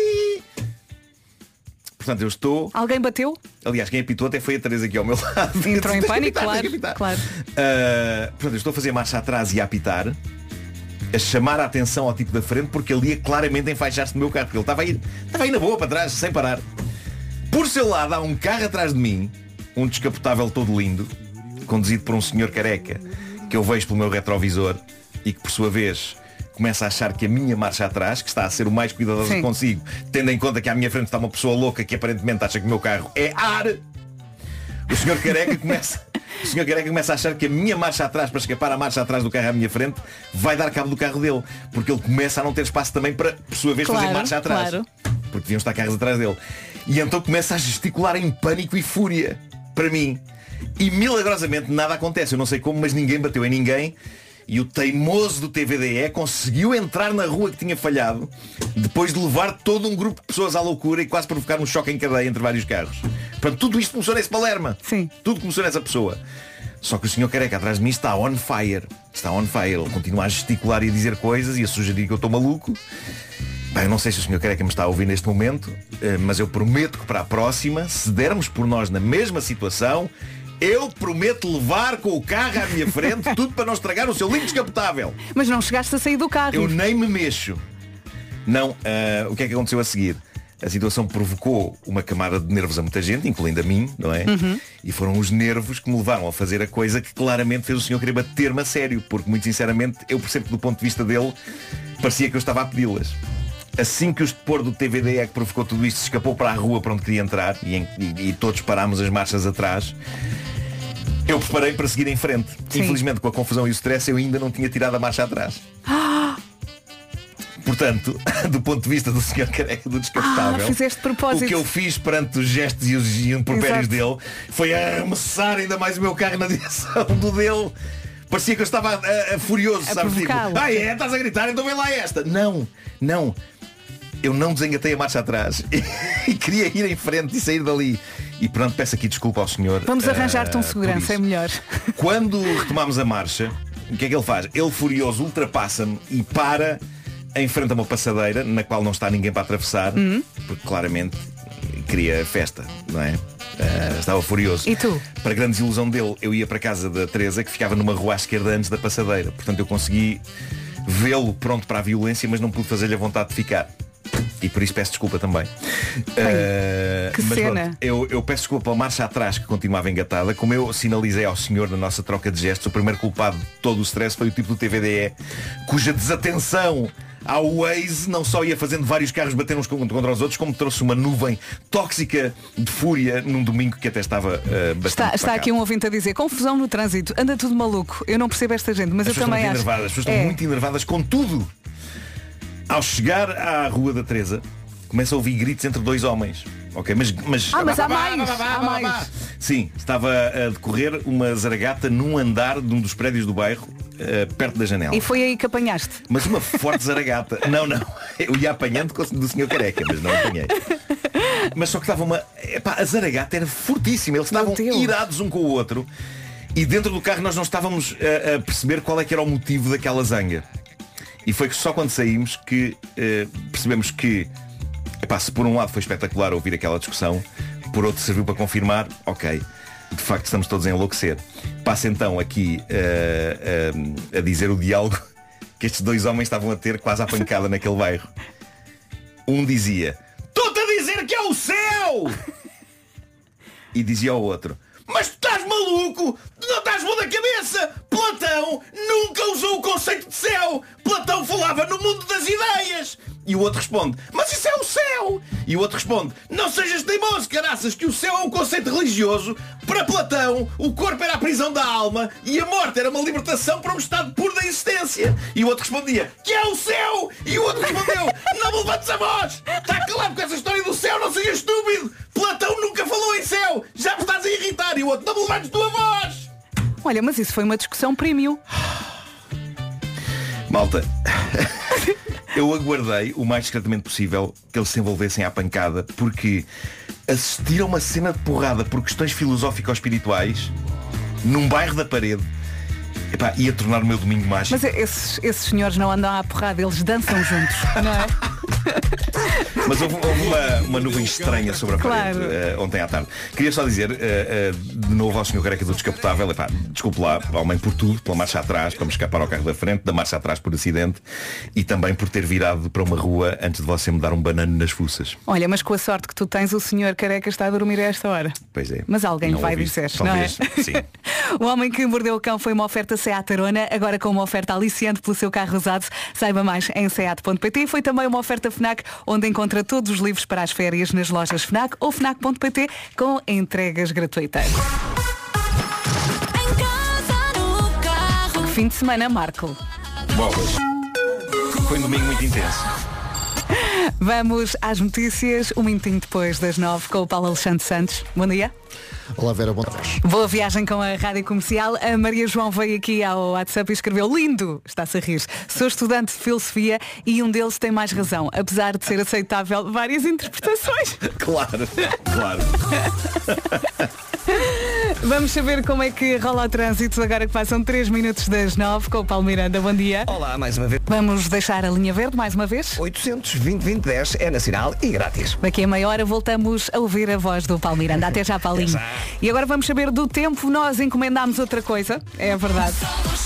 Portanto, eu estou... Alguém bateu? Aliás, quem apitou até foi a Teresa aqui ao meu lado. Entrou em pânico, claro. Portanto, eu estou a fazer marcha atrás e a apitar, a chamar a atenção ao tipo da frente, porque ele ia claramente enfaixar-se no meu carro, porque ele estava aí na boa para trás, sem parar. Por seu lado, há um carro atrás de mim, um descapotável todo lindo, conduzido por um senhor careca, que eu vejo pelo meu retrovisor e que, por sua vez, começa a achar que a minha marcha atrás, que está a ser o mais cuidadoso que consigo, tendo em conta que à minha frente está uma pessoa louca que aparentemente acha que o meu carro é ar. O senhor careca começa O senhor careca começa a achar que a minha marcha atrás, para escapar à marcha atrás do carro à minha frente, vai dar cabo do carro dele. Porque ele começa a não ter espaço também para, por sua vez, fazer marcha atrás. Claro. Porque deviam estar carros atrás dele. E então começa a gesticular em pânico e fúria para mim. E milagrosamente nada acontece. Eu não sei como, mas ninguém bateu em ninguém. E o teimoso do TVDE conseguiu entrar na rua que tinha falhado, depois de levar todo um grupo de pessoas à loucura e quase provocar um choque em cadeia entre vários carros. Portanto, tudo isto começou nesse Palerma. Sim. Tudo começou nessa pessoa. Só que o senhor careca atrás de mim está on fire. Está on fire. Ele continua a gesticular e a dizer coisas e a sugerir que eu estou maluco. Bem, eu não sei se o senhor careca me está a ouvir neste momento, mas eu prometo que para a próxima, se dermos por nós na mesma situação, eu prometo levar com o carro à minha frente tudo para não estragar o seu lindo descapotável. Mas não chegaste a sair do carro. Eu nem me mexo. Não, o que é que aconteceu a seguir? A situação provocou uma camada de nervos a muita gente, incluindo a mim, não é? Uhum. E foram os nervos que me levaram a fazer a coisa que claramente fez o senhor querer bater-me a sério. Porque, muito sinceramente, eu percebo que do ponto de vista dele, parecia que eu estava a pedi-las. Assim que o estupor do TVDE que provocou tudo isto se escapou para a rua para onde queria entrar e todos parámos as marchas atrás, eu preparei para seguir em frente. Sim. Infelizmente, com a confusão e o stress, eu ainda não tinha tirado a marcha atrás. Portanto, do ponto de vista do senhor careca do descapotável, fizeste de propósito. O que eu fiz perante os gestos e os impropérios dele foi arremessar ainda mais o meu carro na direção do dele. Parecia que eu estava furioso, sabes? Tipo, estás a gritar, então vem lá esta. Não. Eu não desengatei a marcha atrás e queria ir em frente e sair dali. E pronto, peço aqui desculpa ao senhor. Vamos arranjar-te um segurança, é melhor. Quando retomámos a marcha, o que é que ele faz? Ele, furioso, ultrapassa-me e para em frente a uma passadeira na qual não está ninguém para atravessar, porque claramente queria festa, não é? Estava furioso. E tu? Para grande desilusão dele, eu ia para a casa da Teresa, que ficava numa rua à esquerda antes da passadeira. Portanto, eu consegui vê-lo pronto para a violência, mas não pude fazer-lhe a vontade de ficar. E por isso peço desculpa também. Que mas cena. Pronto, eu peço desculpa pela marcha atrás que continuava engatada. Como eu sinalizei ao senhor na nossa troca de gestos, o primeiro culpado de todo o stress foi o tipo do TVDE, cuja desatenção ao Waze não só ia fazendo vários carros bater uns contra os outros, como trouxe uma nuvem tóxica de fúria num domingo que até estava bastante Está aqui um ouvinte a dizer: confusão no trânsito, anda tudo maluco. Eu não percebo esta gente, mas eu também acho. As pessoas estão muito enervadas com tudo. Ao chegar à Rua da Teresa, começa a ouvir gritos entre dois homens. Ok, mas há mais. Sim, estava a decorrer uma zaragata num andar de um dos prédios do bairro, perto da janela. E foi aí que apanhaste? Mas uma forte zaragata. Não, eu ia apanhando do senhor careca, mas não apanhei. Mas só que estava a zaragata era fortíssima. Eles estavam irados um com o outro. E dentro do carro nós não estávamos a perceber qual é que era o motivo daquela zanga. E foi só quando saímos que percebemos que, se por um lado foi espetacular ouvir aquela discussão, por outro serviu para confirmar, ok, de facto estamos todos a enlouquecer. Passa então aqui a dizer o diálogo que estes dois homens estavam a ter quase à pancada naquele bairro. Um dizia: estou-te a dizer que é o céu! E dizia ao outro: mas tu estás maluco? Não estás bom da cabeça? Platão nunca usou o conceito de céu. Platão falava no mundo das ideias. E o outro responde: mas isso é o céu. E o outro responde: não sejas teimoso, caraças, que o céu é um conceito religioso. Para Platão, o corpo era a prisão da alma e a morte era uma libertação para um estado puro da existência. E o outro respondia: que é o céu. E o outro respondeu: não me levantes a voz. Está claro com essa história do céu, não sejas estúpido. Platão nunca falou em céu. Já me estás a irritar. E o outro: não me levantes tua voz. Olha, mas isso foi uma discussão premium. Malta, eu aguardei o mais discretamente possível que eles se envolvessem à pancada, porque assistir a uma cena de porrada por questões filosófico-espirituais num bairro da Parede ia tornar o meu domingo mágico. Mas esses senhores não andam à porrada, eles dançam juntos, não é? Mas houve uma nuvem estranha sobre a parede ontem à tarde. Queria só dizer de novo ao senhor careca do descapotável: desculpe lá, homem, por tudo, pela marcha atrás, para me escapar ao carro da frente, da marcha atrás por acidente e também por ter virado para uma rua antes de você me dar um banano nas fuças. Olha, mas com a sorte que tu tens, o senhor careca está a dormir a esta hora. Pois é. Mas alguém vai dizer, não é? Sim. O Homem que Mordeu o Cão foi uma oferta Seat Arona, agora com uma oferta aliciante pelo seu carro usado. Saiba mais em seat.pt. Foi também uma oferta FNAC, onde encontra todos os livros para as férias nas lojas FNAC ou FNAC.pt com entregas gratuitas. fim de semana, Marco? Bolas. Foi um domingo muito intenso. Vamos às notícias, um minutinho depois das 9 com o Paulo Alexandre Santos. Bom dia. Olá Vera, bom dia. Boa viagem com a Rádio Comercial. A Maria João veio aqui ao WhatsApp e escreveu: lindo, está-se a rir. Sou estudante de filosofia e um deles tem mais razão, apesar de ser aceitável várias interpretações. Claro. Vamos saber como é que rola o trânsito agora que passam 3 minutos das 9 com o Paulo Miranda. Bom dia. Olá, mais uma vez. Vamos deixar a linha verde mais uma vez. 820-2010 é nacional e grátis. Daqui a meia hora voltamos a ouvir a voz do Paulo Miranda. Até já, Paulinho. E agora vamos saber do tempo. Nós encomendámos outra coisa, é verdade.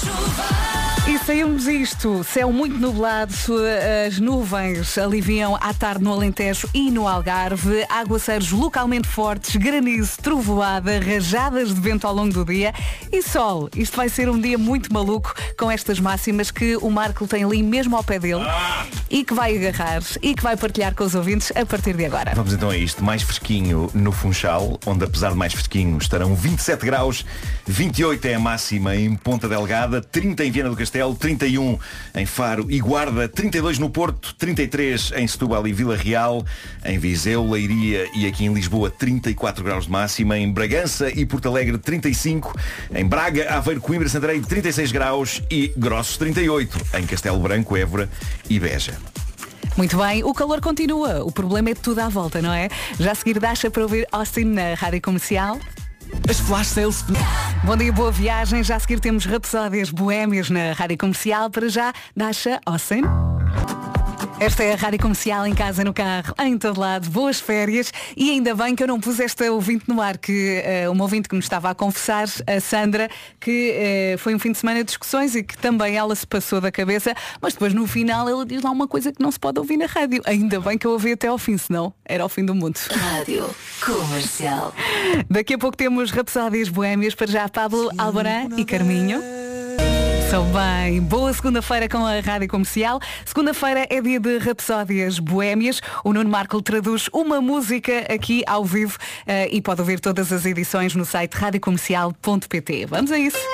E saímos isto, céu muito nublado, as nuvens aliviam à tarde no Alentejo e no Algarve, aguaceiros localmente fortes, granizo, trovoada, rajadas de vento ao longo do dia e sol. Isto vai ser um dia muito maluco com estas máximas que o Marco tem ali mesmo ao pé dele e que vai agarrar e que vai partilhar com os ouvintes a partir de agora. Vamos então a isto, mais fresquinho no Funchal, onde apesar de mais fresquinho estarão 27 graus, 28 é a máxima em Ponta Delgada, 30 em Viana do Castelo, 31 em Faro e Guarda, 32 no Porto, 33 em Setúbal e Vila Real, em Viseu, Leiria e aqui em Lisboa 34 graus de máxima, em Bragança e Porto Alegre 35, em Braga, Aveiro, Coimbra, Santarém 36 graus e Grossos 38, em Castelo Branco, Évora e Beja. Muito bem, o calor continua, o problema é tudo à volta, não é? Já a seguir deixa para ouvir Austin na Rádio Comercial. As flash sales. Bom dia, boa viagem. Já a seguir temos Rapsódias Boémias na Rádio Comercial. Para já, Dasha Ossen. Esta é a Rádio Comercial, em casa, no carro, em todo lado. Boas férias. E ainda bem que eu não pus esta ouvinte no ar, que uma ouvinte que nos estava a confessar, a Sandra, que foi um fim de semana de discussões e que também ela se passou da cabeça, mas depois no final ela diz lá uma coisa que não se pode ouvir na rádio. Ainda bem que eu ouvi até ao fim, senão era o fim do mundo. Rádio Comercial. Daqui a pouco temos Rapsódias Boémias. Para já, Pablo Alborán e Carminho. Sou bem. Boa segunda-feira com a Rádio Comercial. Segunda-feira é dia de Rapsódias Boémias. O Nuno Marco traduz uma música aqui ao vivo e pode ouvir todas as edições no site radiocomercial.pt. Vamos a isso.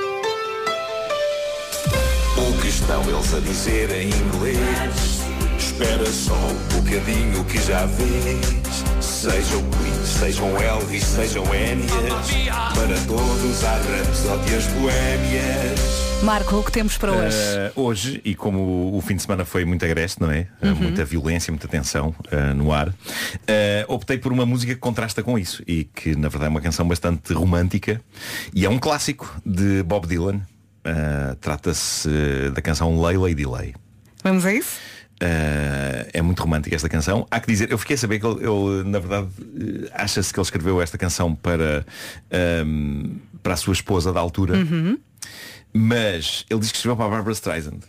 O que estão eles a dizer em inglês? Espera só um bocadinho que já vês. Sejam Queen, sejam Elvis, sejam Énias, para todos há Rapsódias Boémias. Marco, o que temos para hoje? Hoje, e como o fim de semana foi muito agreste, não é? Muita violência, muita tensão no ar, optei por uma música que contrasta com isso e que na verdade é uma canção bastante romântica e é um clássico de Bob Dylan. Trata-se da canção Lay Lady Lay. Vamos a isso? É muito romântica esta canção. Há que dizer, eu fiquei a saber que ele na verdade, acha-se que ele escreveu esta canção para a sua esposa da altura. Mas ele diz que escreveu para a Barbra Streisand.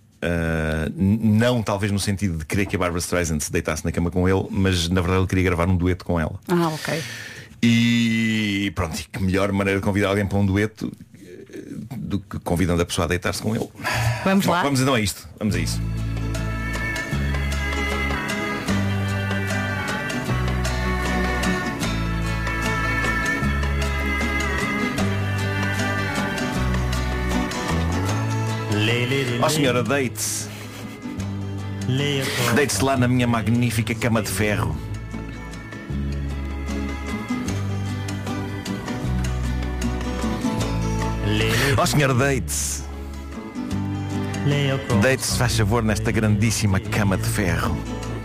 Não talvez no sentido de querer que a Barbra Streisand se deitasse na cama com ele, mas na verdade ele queria gravar um dueto com ela. Ok. E pronto, e que melhor maneira de convidar alguém para um dueto do que convidando a pessoa a deitar-se com ele. Vamos lá. Vamos então a isto. Vamos a isso. Ó senhora, deite-se. Deite-se lá na minha magnífica cama de ferro. Ó senhora, deite-se. Deite-se, faz favor, nesta grandíssima cama de ferro.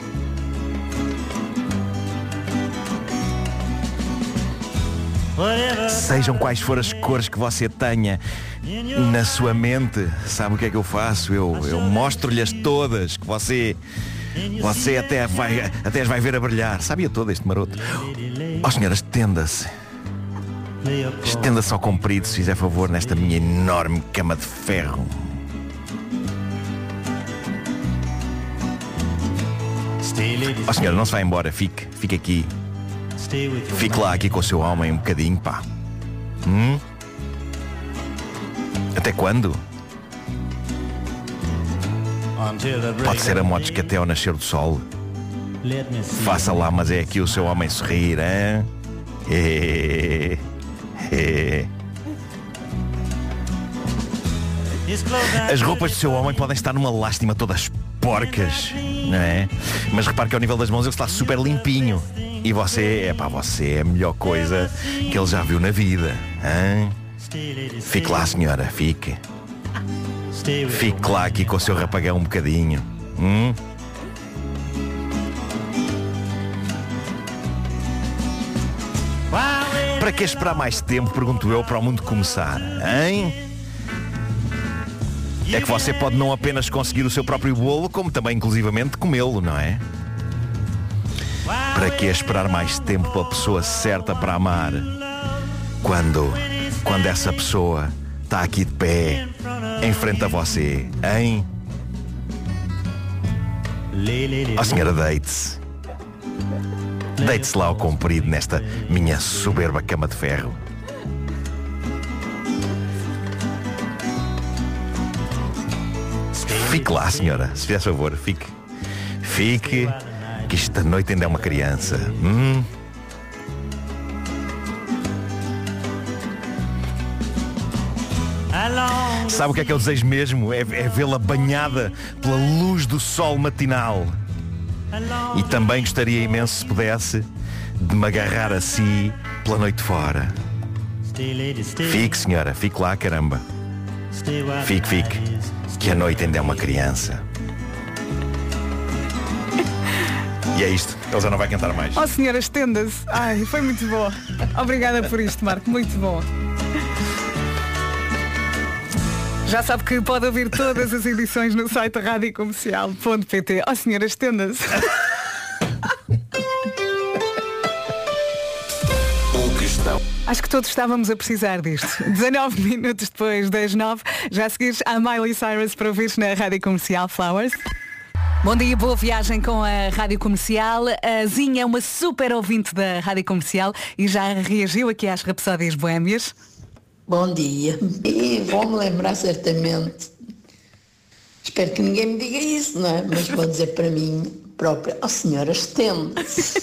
Sejam quais forem as cores que você tenha na sua mente, sabe o que é que eu faço? Eu mostro-lhes todas, que você até as vai ver a brilhar. Sabia todo este maroto. Ó senhora, estenda-se. Estenda-se ao comprido, se fizer favor, nesta minha enorme cama de ferro. Ó senhora, não se vai embora, fique aqui. Fique lá aqui com o seu homem um bocadinho, pá. Até quando? Pode ser a modos que até ao nascer do sol. Faça lá, mas é aqui o seu homem sorrir, hein? As roupas do seu homem podem estar numa lástima todas porcas, não é? Mas repare que ao nível das mãos ele está super limpinho. E você é a melhor coisa que ele já viu na vida, hein? Fique lá, senhora, fique. Fique lá aqui com o seu rapagão um bocadinho. Para que esperar mais tempo, pergunto eu, para o mundo começar, hein? É que você pode não apenas conseguir o seu próprio bolo, como também, inclusivamente, comê-lo, não é? Para que esperar mais tempo pela pessoa certa para amar, quando essa pessoa está aqui de pé, em frente a você, hein? Oh, senhora, deite-se. Deite-se lá ao comprido nesta minha soberba cama de ferro. Fique lá, senhora, se fizer favor, fique. Fique, que esta noite ainda é uma criança. Sabe o que é que eu desejo mesmo? É vê-la banhada pela luz do sol matinal. E também gostaria imenso, se pudesse, de me agarrar a si pela noite fora. Fique, senhora, fique lá, caramba. Fique, que a noite ainda é uma criança. E é isto, ele já não vai cantar mais. Oh, senhora, estenda-se. Ai, foi muito bom. Obrigada por isto, Marco, muito bom. Já sabe que pode ouvir todas as edições no site radiocomercial.pt. Oh, senhora, estenda-se. Acho que todos estávamos a precisar disto. 19 minutos depois das 9, já seguires a Miley Cyrus para ouvir na Rádio Comercial Flowers. Bom dia, boa viagem com a Rádio Comercial. A Zinha é uma super ouvinte da Rádio Comercial e já reagiu aqui às Rapsódias Boémias. Bom dia. E vou-me lembrar certamente. Espero que ninguém me diga isso, não é? Mas vou dizer para mim própria. Oh, senhora, estende-se.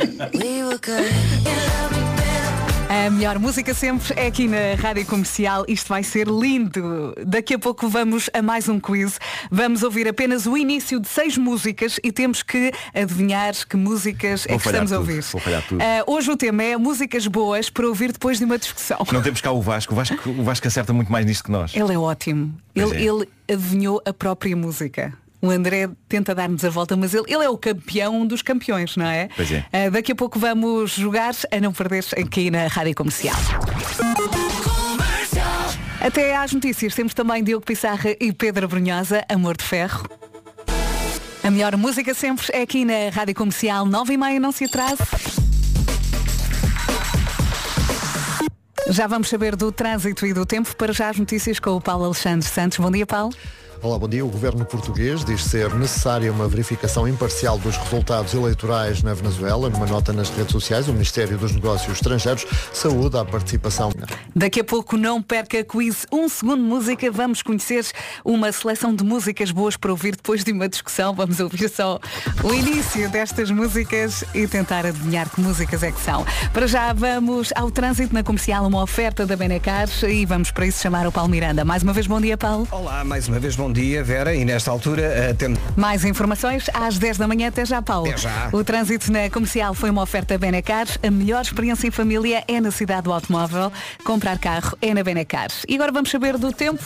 A melhor música sempre é aqui na Rádio Comercial. Isto vai ser lindo. Daqui a pouco vamos a mais um quiz. Vamos ouvir apenas o início de 6 músicas e temos que adivinhar que músicas é que estamos a ouvir. Vou falhar tudo. Hoje o tema é músicas boas para ouvir depois de uma discussão. Não temos cá o Vasco. O Vasco acerta muito mais nisto que nós. Ele é ótimo. Ele adivinhou a própria música. O André tenta dar-nos a volta, mas ele é o campeão dos campeões, não é? Pois é. Daqui a pouco vamos jogar a não perder aqui na Rádio Comercial. Até às notícias temos também Diogo Pissarra e Pedro Brunhosa, Amor de Ferro. A melhor música sempre é aqui na Rádio Comercial, 9h30, não se atrase. Já vamos saber do trânsito e do tempo. Para já as notícias com o Paulo Alexandre Santos. Bom dia, Paulo. Olá, bom dia. O governo português diz ser necessária uma verificação imparcial dos resultados eleitorais na Venezuela. Numa nota nas redes sociais, o Ministério dos Negócios Estrangeiros saúda a participação. Daqui a pouco não perca quiz 1 segundo música. Vamos conhecer uma seleção de músicas boas para ouvir depois de uma discussão. Vamos ouvir só o início destas músicas e tentar adivinhar que músicas é que são. Para já vamos ao trânsito na Comercial, uma oferta da Benacar e vamos para isso chamar o Paulo Miranda. Mais uma vez, bom dia, Paulo. Olá, mais uma vez, bom dia, Vera, e nesta altura temos... Mais informações às 10 da manhã. Até já, Paulo. Até já. O trânsito na Comercial foi uma oferta Benacar. A melhor experiência em família é na cidade do automóvel. Comprar carro é na Benacar. E agora vamos saber do tempo.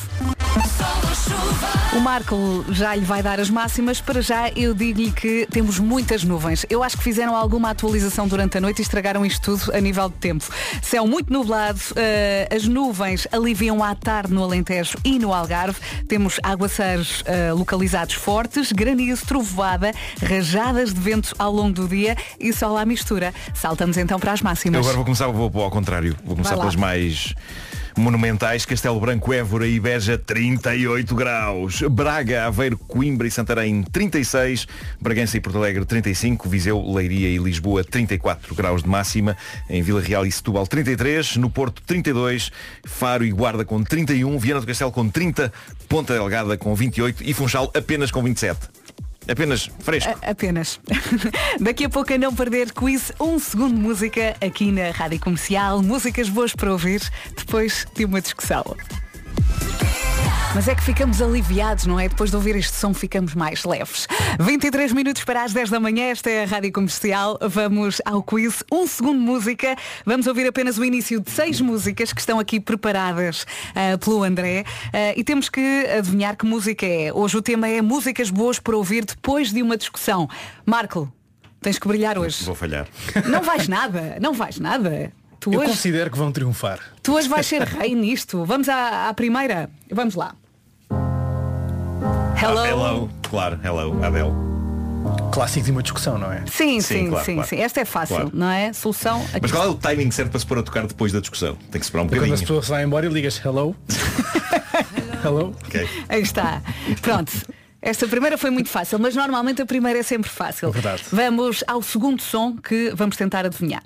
O Marco já lhe vai dar as máximas. Para já eu digo-lhe que temos muitas nuvens. Eu acho que fizeram alguma atualização durante a noite e estragaram isto tudo a nível de tempo. Céu muito nublado, as nuvens aliviam à tarde no Alentejo e no Algarve. Temos aguaceiros localizados fortes, granizo, trovoada, rajadas de vento ao longo do dia e sol à mistura. Saltamos então para as máximas. Eu agora vou ao contrário. Vou começar pelas mais monumentais. Castelo Branco, Évora e Beja, 38 graus. Braga, Aveiro, Coimbra e Santarém, 36. Bragança e Porto Alegre, 35. Viseu, Leiria e Lisboa, 34 graus de máxima. Em Vila Real e Setúbal, 33. No Porto, 32. Faro e Guarda com 31. Viana do Castelo com 30. Ponta Delgada com 28. E Funchal apenas com 27. Apenas fresco. Apenas. Daqui a pouco a não perder quiz 1 segundo música aqui na Rádio Comercial. Músicas boas para ouvir depois de uma discussão. Mas é que ficamos aliviados, não é? Depois de ouvir este som ficamos mais leves. 23 minutos para as 10 da manhã, esta é a Rádio Comercial. Vamos ao quiz, 1 segundo de música. Vamos ouvir apenas o início de 6 músicas que estão aqui preparadas pelo André. E temos que adivinhar que música é. Hoje o tema é músicas boas para ouvir depois de uma discussão. Marco, tens que brilhar hoje. Vou falhar. Não vais nada, não vais nada. Eu considero que vão triunfar. Tu hoje vais ser rei nisto. Vamos à primeira. Vamos lá. Hello. Hello. Claro, Hello, Adele. Clássico de uma discussão, não é? Sim. Claro. Esta é fácil, Claro. não é? Solução. Aqui. Mas qual é o timing certo para se pôr a tocar depois da discussão? Tem que esperar um bocadinho. Quando as pessoas saem embora e ligas hello. Hello. Okay. Aí está. Pronto. Esta primeira foi muito fácil, mas normalmente a primeira é sempre fácil. É verdade. Vamos ao segundo som que vamos tentar adivinhar.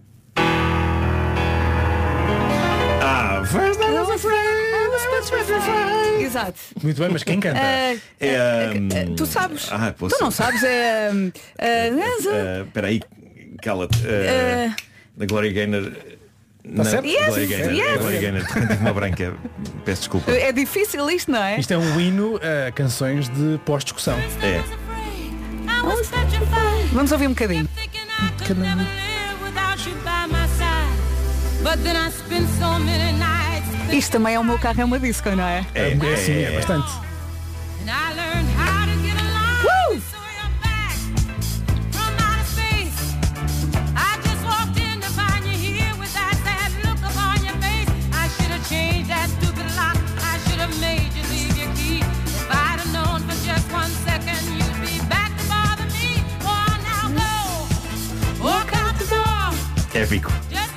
First I was afraid. Exato. Muito bem, mas quem canta? Tu sabes. Posso... Tu não sabes. Espera aí, cala-te. Da Gloria Gaynor. Tá certo? Gloria Gaynor. Gloria Gaynor. De repente tive uma branca. Peço desculpa. É difícil isto, não é? Isto é um hino a canções de pós-discussão. É. Vamos ouvir um bocadinho. Isto também é o meu carro, é uma disco, não é? É bastante. Épico.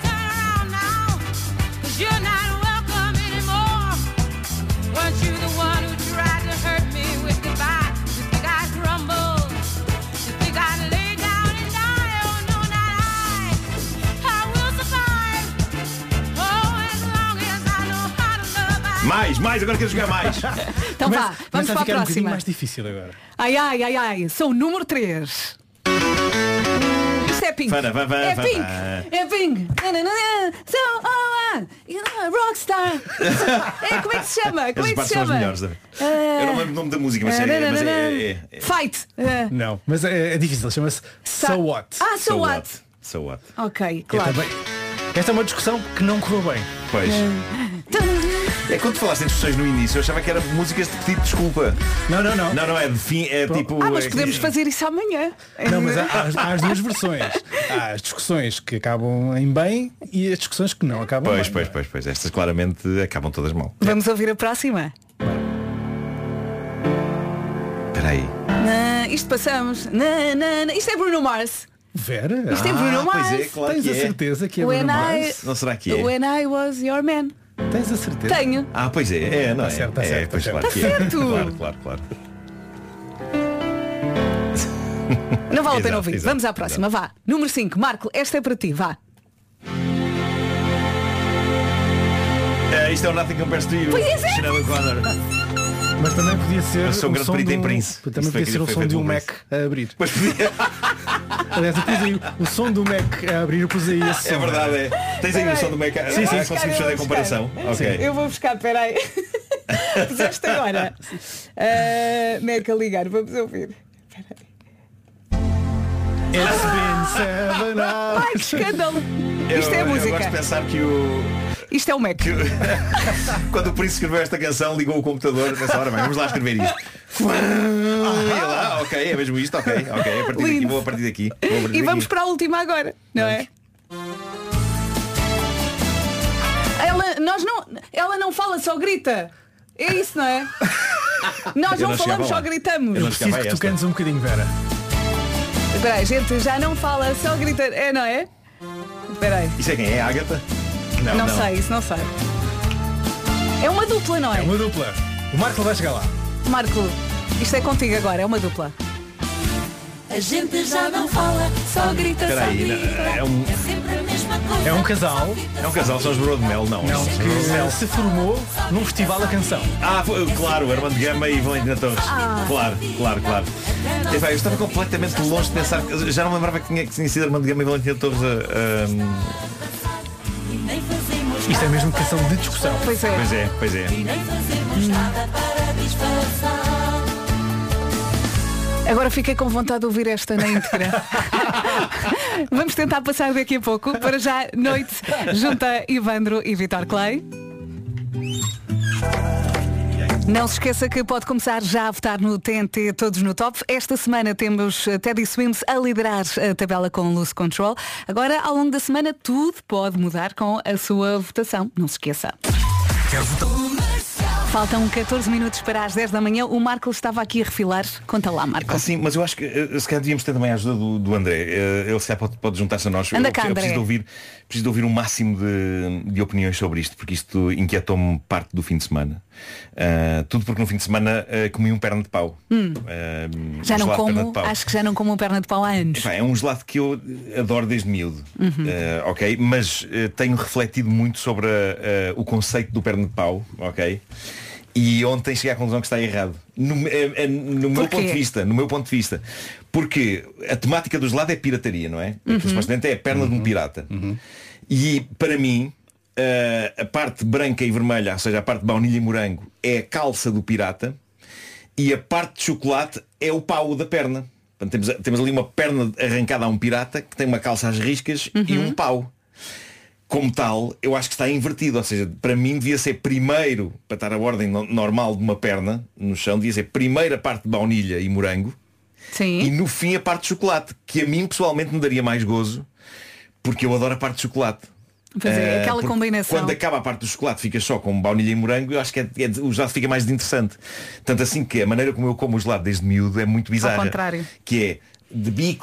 Mais, agora quero jogar mais. Então vá, vamos para a próxima. Um bocadinho mais difícil agora. Ai, sou o número 3. Isto é Pink. É Pink. É Pink. So, Rockstar. Como é que se chama? Como é que se chama? Eu não lembro o nome da música, mas é. Fight. Não, mas é difícil, chama-se So What. So What. So What. Ok, claro. Esta é uma discussão que não correu bem. Pois. É quando tu falaste em discussões no início, eu achava que era músicas de pedido de desculpa. Não. Não, é de fim, é tipo. Mas podemos fazer isso amanhã. Não, mas há as duas versões. Há as discussões que acabam em bem e as discussões que não acabam bem. Pois. Estas claramente acabam todas mal. Vamos ouvir a próxima. Espera aí. Isto passamos. Isto é Bruno Mars. Vera? Isto é Bruno Mars. Pois é, claro. Tens a certeza que é Bruno Mars? Não será que é? When I was your man. Tens a certeza? Tenho. Pois é, não é? Está certo. Pois claro que certo. Claro. Não vale a pena ouvir. Vamos à próxima, vá. Número 5, Marco, esta é para ti, vá. Isto é o Nothing Compares to You. Sinead O'Connor. Mas também podia ser. Eu sou um grande perito em Prince. Também podia ser o som de um Mac a abrir. Mas podia. Aliás, eu pus aí o som do Mac a abrir, eu pus aí esse som. É verdade, é. Tens aí o som do Mac a Sim. conseguimos fazer a comparação. Ok. Eu vou buscar, peraí. Puseste agora. Mac a ligar, vamos ouvir. It's been 7 hours. Ai, que escândalo. Isto é a música. Eu gosto de pensar que o... Isto é o Mac. Quando o Prince escreveu esta canção, ligou o computador nessa hora, bem, vamos lá escrever isto. E lá, ok, é mesmo isto, ok, vou a partir daqui. E vamos para a última agora, não é? Ela não fala, só grita. É isso, não é? Nós não falamos, só gritamos. Eu preciso que tu cantes um bocadinho, Vera. Espera aí, gente, já não fala, só grita. É, não é? Espera aí. Isso é quem? É a Ágata? Não sei, isso não sei. É uma dupla, não é? É uma dupla. O Marco vai chegar lá. Marco, isto é contigo agora, é uma dupla. A gente já não fala, só grita, só grita. É sempre a mesma coisa. É um casal. É um casal, são os Broad Mel, não. Não, que se formou num festival da canção. Claro, Armando Gama e Valentina Torres. Claro. Eu estava completamente longe de pensar. Já não me lembrava que tinha sido Armando Gama e Valentina Torres Isto é mesmo canção de discussão. Pois é. Pois é. estação. Agora fiquei com vontade de ouvir esta na íntegra. Vamos tentar passar daqui a pouco. Para já, noite, junto a Ivandro e Vitor Clay. Não se esqueça que pode começar já a votar no TNT Todos no Top. Esta semana temos Teddy Swims a liderar a tabela com Lose Control. Agora, ao longo da semana, tudo pode mudar com a sua votação. Não se esqueça. Faltam 14 minutos para as 10 da manhã. O Marco estava aqui a refilar. Conta lá, Marco. Sim, mas eu acho que se calhar devíamos ter também a ajuda do André. Ele se calhar pode juntar-se a nós. Anda cá, eu André. preciso de ouvir um máximo de opiniões sobre isto, porque isto inquietou-me parte do fim de semana. Tudo porque no fim de semana comi um perna de pau. Já não como, pau. acho que já não como um perna de pau há anos. É um gelado que eu adoro desde miúdo. Ok? Mas tenho refletido muito sobre o conceito do perna de pau. Ok? E ontem cheguei à conclusão que está errado. No meu ponto de vista. Porque a temática do gelado é pirataria, não é? Supostamente é a perna de um pirata. E para mim, a parte branca e vermelha, ou seja, a parte de baunilha e morango, é a calça do pirata. E a parte de chocolate é o pau da perna. Portanto, temos ali uma perna arrancada a um pirata que tem uma calça às riscas e um pau. Como tal, eu acho que está invertido. Ou seja, para mim devia ser primeiro, para estar a ordem normal de uma perna no chão, devia ser primeiro a parte de baunilha e morango. Sim. E no fim a parte de chocolate, que a mim pessoalmente me daria mais gozo, porque eu adoro a parte de chocolate. Pois é, aquela combinação. Quando acaba a parte do chocolate fica só com baunilha e morango, eu acho que o gelado fica mais interessante. Tanto assim que a maneira como eu como o gelado desde miúdo é muito bizarra. Ao contrário. Que é de bico.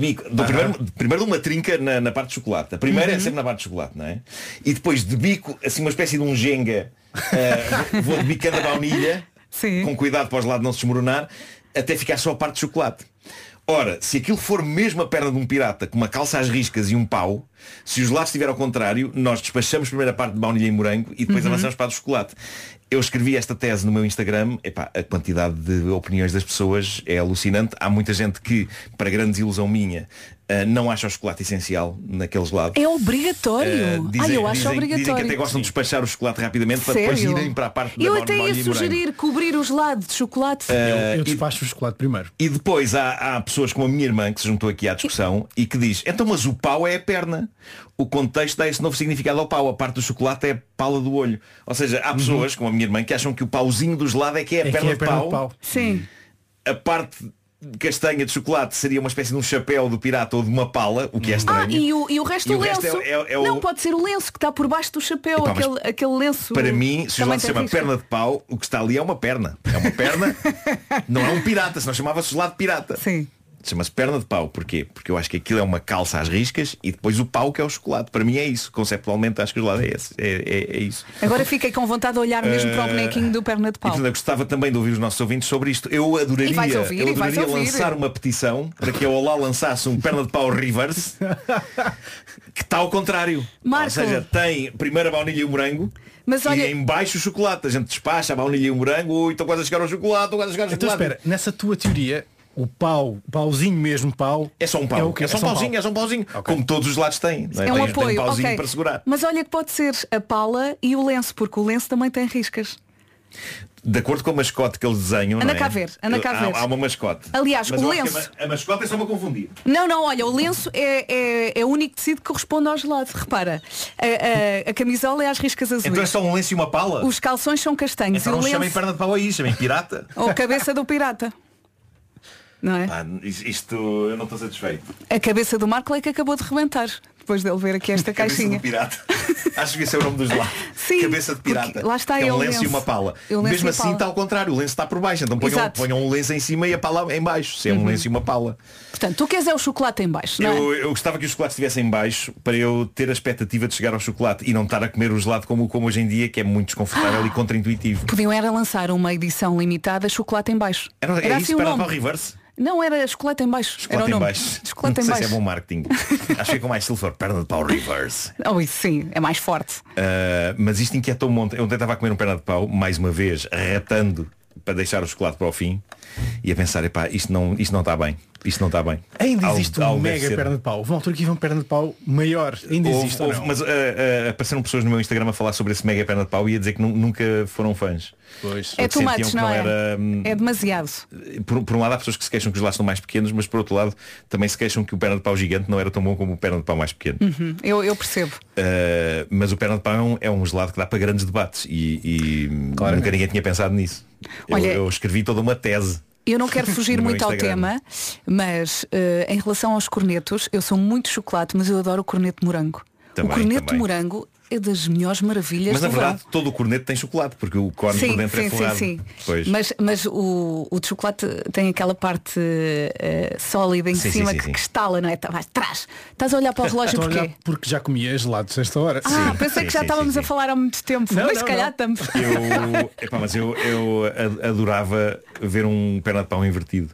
Primeiro uma trinca na parte de chocolate. A primeira é sempre na parte de chocolate, não é? E depois de bico, assim uma espécie de um jenga, vou de bicando a baunilha, com cuidado para o gelado não se desmoronar, até ficar só a parte de chocolate. Ora, se aquilo for mesmo a perna de um pirata, com uma calça às riscas e um pau, se o gelado estiver ao contrário, nós despachamos primeiro a parte de baunilha e morango e depois avançamos para a do chocolate. Eu escrevi esta tese no meu Instagram. A quantidade de opiniões das pessoas é alucinante. Há muita gente que, para grande desilusão minha, não acha o chocolate essencial naquele gelado. É obrigatório. Eu acho obrigatório. Dizem que até gostam de despachar o chocolate rapidamente para depois irem para a parte da Eu baunilha e morango. até ia sugerir cobrir o gelado de chocolate. Eu despacho o chocolate primeiro. E depois há pessoas como a minha irmã que se juntou aqui à discussão e que diz, então mas o pau é a perna. O contexto dá esse novo significado ao pau. A parte do chocolate é a pala do olho. Ou seja, há pessoas como a minha irmã que acham que o pauzinho do gelado é que é a perna de pau. Sim. A parte castanha de chocolate seria uma espécie de um chapéu do pirata ou de uma pala, o que é estranho. E o resto do lenço. Não, pode ser o lenço que está por baixo do chapéu. Aquele lenço. Para mim, se o gelado se chama perna de pau, o que está ali é uma perna. É uma perna. Não é um pirata, senão chamava-se gelado de pirata. Sim. Chama-se perna de pau. Porquê? Porque eu acho que aquilo é uma calça às riscas e depois o pau que é o chocolate. Para mim é isso. Conceptualmente acho que o gelado é esse. É isso. Agora fiquei com vontade de olhar mesmo para o bonequinho do perna de pau. E portanto, eu gostava também de ouvir os nossos ouvintes sobre isto. Eu adoraria lançar uma petição para que a Olá lançasse um perna de pau reverse que está ao contrário. Marco. Ou seja, tem primeiro a baunilha e o morango. Mas olha... E em baixo o chocolate. A gente despacha a baunilha e o morango. Estou quase a chegar ao chocolate. Então espera, nessa tua teoria o pauzinho mesmo, pau. É só um pau. É só um pauzinho. Okay. Como todos os lados têm. É um apoio. Tem pauzinho para segurar. Mas olha que pode ser a pala e o lenço, porque o lenço também tem riscas. De acordo com a mascote que eles desenham. Anda cá ver. Há uma mascote. Aliás, mas o lenço. A mascote é só uma confundir. Não, olha, o lenço é o único tecido que corresponde ao gelado. Repara, a camisola é às riscas azuis. Então é só um lenço e uma pala? Os calções são castanhos. Então e o não lenço... chamem perna de pau aí, chamem pirata. Ou cabeça do pirata. Não é? Isto eu não estou satisfeito. A cabeça do Marco é que acabou de rebentar depois dele ver aqui esta caixinha. Cabeça do pirata. Acho que esse é o nome do gelado. Sim, cabeça de pirata. Lá está é um lenço e uma pala. Mesmo assim está ao contrário, o lenço está por baixo. Então ponham um lenço em cima e a pala em baixo. Se é um lenço e uma pala. Portanto, tu queres o chocolate em baixo, não é? Eu gostava que o chocolate estivesse em baixo para eu ter a expectativa de chegar ao chocolate e não estar a comer o gelado como hoje em dia, que é muito desconfortável e contraintuitivo. Podiam era lançar uma edição limitada chocolate em baixo. Era assim isso, para o reverse? Não, era chocolate em baixo. Chocolate em baixo. Chocolate não em sei baixo. Se é bom marketing. Acho que é com mais silver, perna de pau reverse. Isso sim, é mais forte. Mas isto inquietou um monte. Eu ontem estava a comer um perna de pau, mais uma vez, ratando para deixar o chocolate para o fim e a pensar, epá, isto não está bem. Isto não está bem. Ainda existe um mega perna de pau. Houve uma altura que iam perna de pau maior. Ainda existe ou não? Mas apareceram pessoas no meu Instagram a falar sobre esse mega perna de pau e a dizer que nunca foram fãs. Pois. É too much, não é? É demasiado. Por um lado há pessoas que se queixam que os gelados são mais pequenos, mas por outro lado também se queixam que o perna de pau gigante não era tão bom como o perna de pau mais pequeno. Uhum. Eu percebo. Mas o perna de pau é um gelado que dá para grandes debates e nunca ninguém tinha pensado nisso. Olha, eu escrevi toda uma tese. Eu não quero fugir muito ao tema, mas em relação aos cornetos, eu sou muito chocolate, mas eu adoro o corneto de morango. O corneto de morango é das melhores maravilhas. Mas na verdade todo o corneto tem chocolate, porque o corne por dentro é forrado. Sim. Mas o de chocolate tem aquela parte sólida em cima que estala, não é? Traz. Estás a olhar para o relógio porquê? Porque já comia gelados esta hora. Pensei que já estávamos a falar há muito tempo. Mas se calhar estamos. Mas eu adorava ver um perna de pau invertido.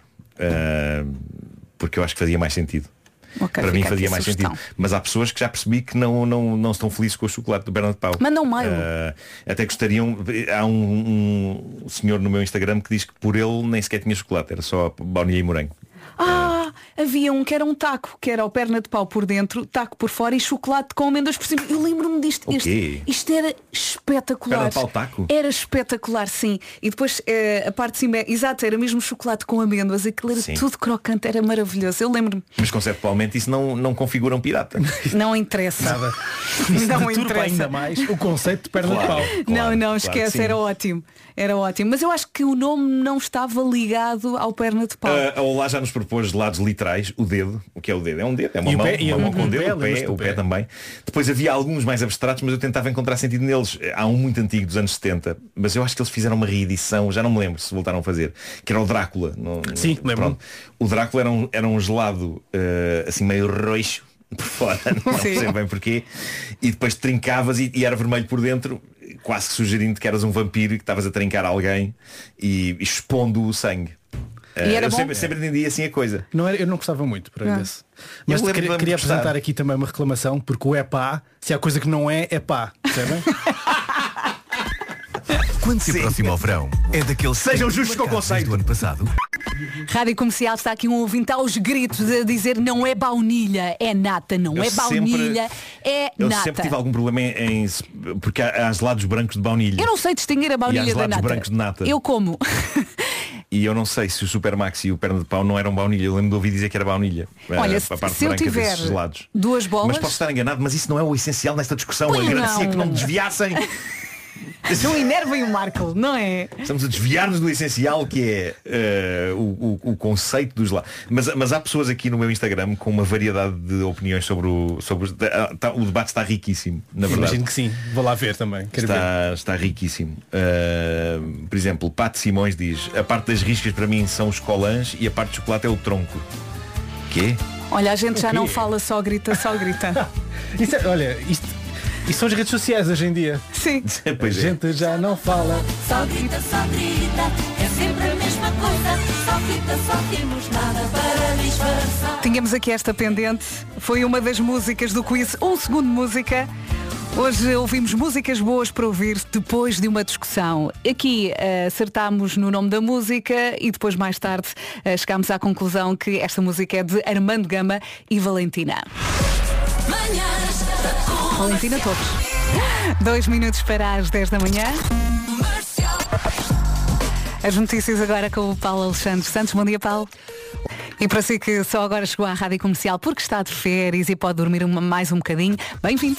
Porque eu acho que fazia mais sentido. Para mim fazia mais sentido. Mas há pessoas que já percebi que não estão felizes com o chocolate do perna de pau. Mandam mail. Até gostariam. Há um senhor no meu Instagram que diz que por ele nem sequer tinha chocolate, era só baunilha e morango. Havia um que era um taco, que era o perna de pau por dentro, taco por fora e chocolate com amêndoas por cima. Eu lembro-me disto. Isto era espetacular. Perna de pau taco? Era espetacular, sim. E depois a parte de cima, exato, era mesmo chocolate com amêndoas. Aquilo era tudo crocante, era maravilhoso. Eu lembro-me. Mas conceptualmente isso não configura um pirata. Não interessa. Nada. Não interessa ainda mais o conceito de perna de pau. Não, esquece, era ótimo. Era ótimo. Mas eu acho que o nome não estava ligado ao perna de pau. A Olá já nos propôs gelados literais, o dedo. O que é o dedo? É um dedo, é uma mão com o dedo, o pé também. Depois havia alguns mais abstratos, mas eu tentava encontrar sentido neles. Há um muito antigo dos anos 70, mas eu acho que eles fizeram uma reedição, já não me lembro se voltaram a fazer, que era o Drácula. Sim, lembro. O Drácula era um gelado assim meio roxo por fora, não sei bem porquê, e depois trincavas e era vermelho por dentro, quase que sugerindo que eras um vampiro e que estavas a trincar alguém e expondo o sangue. Eu sempre entendi assim a coisa. Eu não gostava muito para isso. Mas queria apresentar aqui também uma reclamação, porque o pá, se há coisa que não é pá, percebem? Quando se aproxima ao verão, é daqueles sejam justos com o conceito do ano passado. Rádio Comercial, está aqui um ouvinte aos gritos a dizer não é baunilha, é nata, é baunilha, é nata. Eu sempre tive algum problema porque há gelados brancos de baunilha. Eu não sei distinguir a baunilha da nata. Brancos de nata. Eu como. E eu não sei se o Super Max e o perna de pau não eram baunilha. Eu lembro de ouvir dizer que era baunilha. Olha, se eu tiver duas bolas. Mas posso estar enganado, mas isso não é o essencial nesta discussão. Eu agradecia que não me desviassem. Não enervem o Marco, não é? Estamos a desviar-nos do essencial, que é o conceito dos gelado. Mas há pessoas aqui no meu Instagram com uma variedade de opiniões sobre o debate está riquíssimo, na verdade. Imagino que sim, vou lá ver também. Está riquíssimo. Por exemplo, Pato Simões diz: a parte das riscas para mim são os colãs e a parte de chocolate é o tronco. Quê? Olha, a gente já não fala, só grita. E são as redes sociais hoje em dia. Sim. Pois a gente já não fala. Só grita, é sempre a mesma coisa. Só temos nada para disfarçar. Tínhamos aqui esta pendente. Foi uma das músicas do quiz 1 segundo de música. Hoje ouvimos músicas boas para ouvir depois de uma discussão. Aqui acertámos no nome da música e depois mais tarde chegámos à conclusão que esta música é de Armando Gama e Valentina. Valentina Torres. 2 minutos para as 10 da manhã. As notícias agora com o Paulo Alexandre Santos. Bom dia, Paulo. E para si que só agora chegou à Rádio Comercial porque está de férias e pode dormir mais um bocadinho, bem-vindo.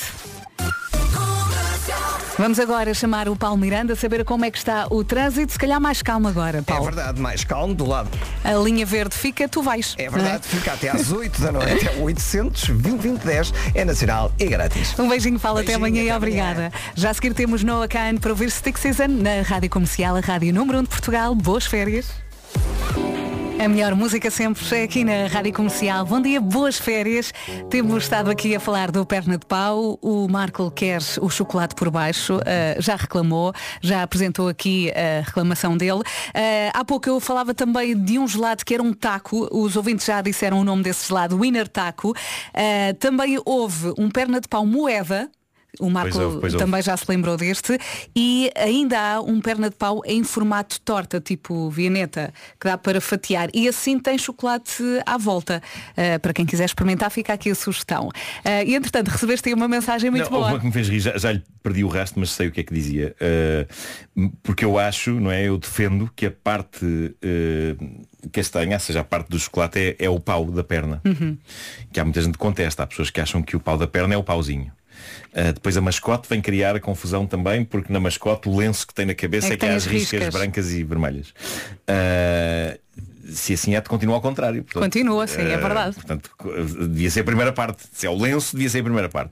Vamos agora chamar o Paulo Miranda, saber como é que está o trânsito, se calhar mais calmo agora, Paulo. É verdade, mais calmo do lado. A linha verde fica, tu vais. É verdade, fica até às 8 da noite, é 800-2010, é nacional e grátis. Um beijinho, Paulo, até amanhã e obrigada. Já a seguir temos Noah Kahan para ouvir Stick Season na Rádio Comercial, a Rádio número 1 de Portugal. Boas férias. A melhor música sempre é aqui na Rádio Comercial. Bom dia, boas férias. Temos estado aqui a falar do perna de pau. O Marco quer o chocolate por baixo. Já reclamou, já apresentou aqui a reclamação dele. Há pouco eu falava também de um gelado que era um taco. Os ouvintes já disseram o nome desse gelado, Winner Taco. Também houve um perna de pau moeda. O Marco também já se lembrou deste. E ainda há um perna de pau em formato torta, tipo vianeta, que dá para fatiar. E assim tem chocolate à volta. Para quem quiser experimentar, fica aqui a sugestão. E entretanto, recebeste aí uma mensagem muito boa. Houve uma que me fez rir, já lhe perdi o rastro, mas sei o que é que dizia. Porque eu acho, não é? Eu defendo que a parte castanha, ou seja, a parte do chocolate é o pau da perna. Que há muita gente que contesta. Há pessoas que acham que o pau da perna é o pauzinho. Depois a mascote vem criar a confusão também, porque na mascote o lenço que tem na cabeça é que há as riscas brancas e vermelhas. Se assim é, de continuar ao contrário. Portanto, continua, sim, é verdade. Portanto, devia ser a primeira parte. Se é o lenço, devia ser a primeira parte.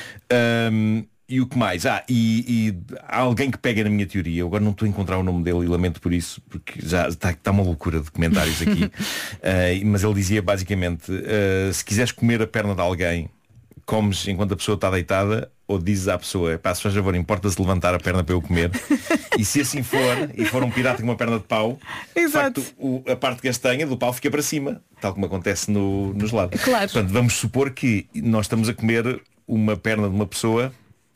E o que mais? E há alguém que pega na minha teoria. Eu agora não estou a encontrar o nome dele e lamento por isso, porque já está uma loucura de comentários aqui. Mas ele dizia basicamente, se quiseres comer a perna de alguém, comes enquanto a pessoa está deitada, ou dizes à pessoa, pá, se faz favor, importa-se levantar a perna para eu comer. E se assim for, e for um pirata com uma perna de pau, de facto, a parte castanha do pau fica para cima, tal como acontece nos lados. Claro. Portanto, vamos supor que nós estamos a comer uma perna de uma pessoa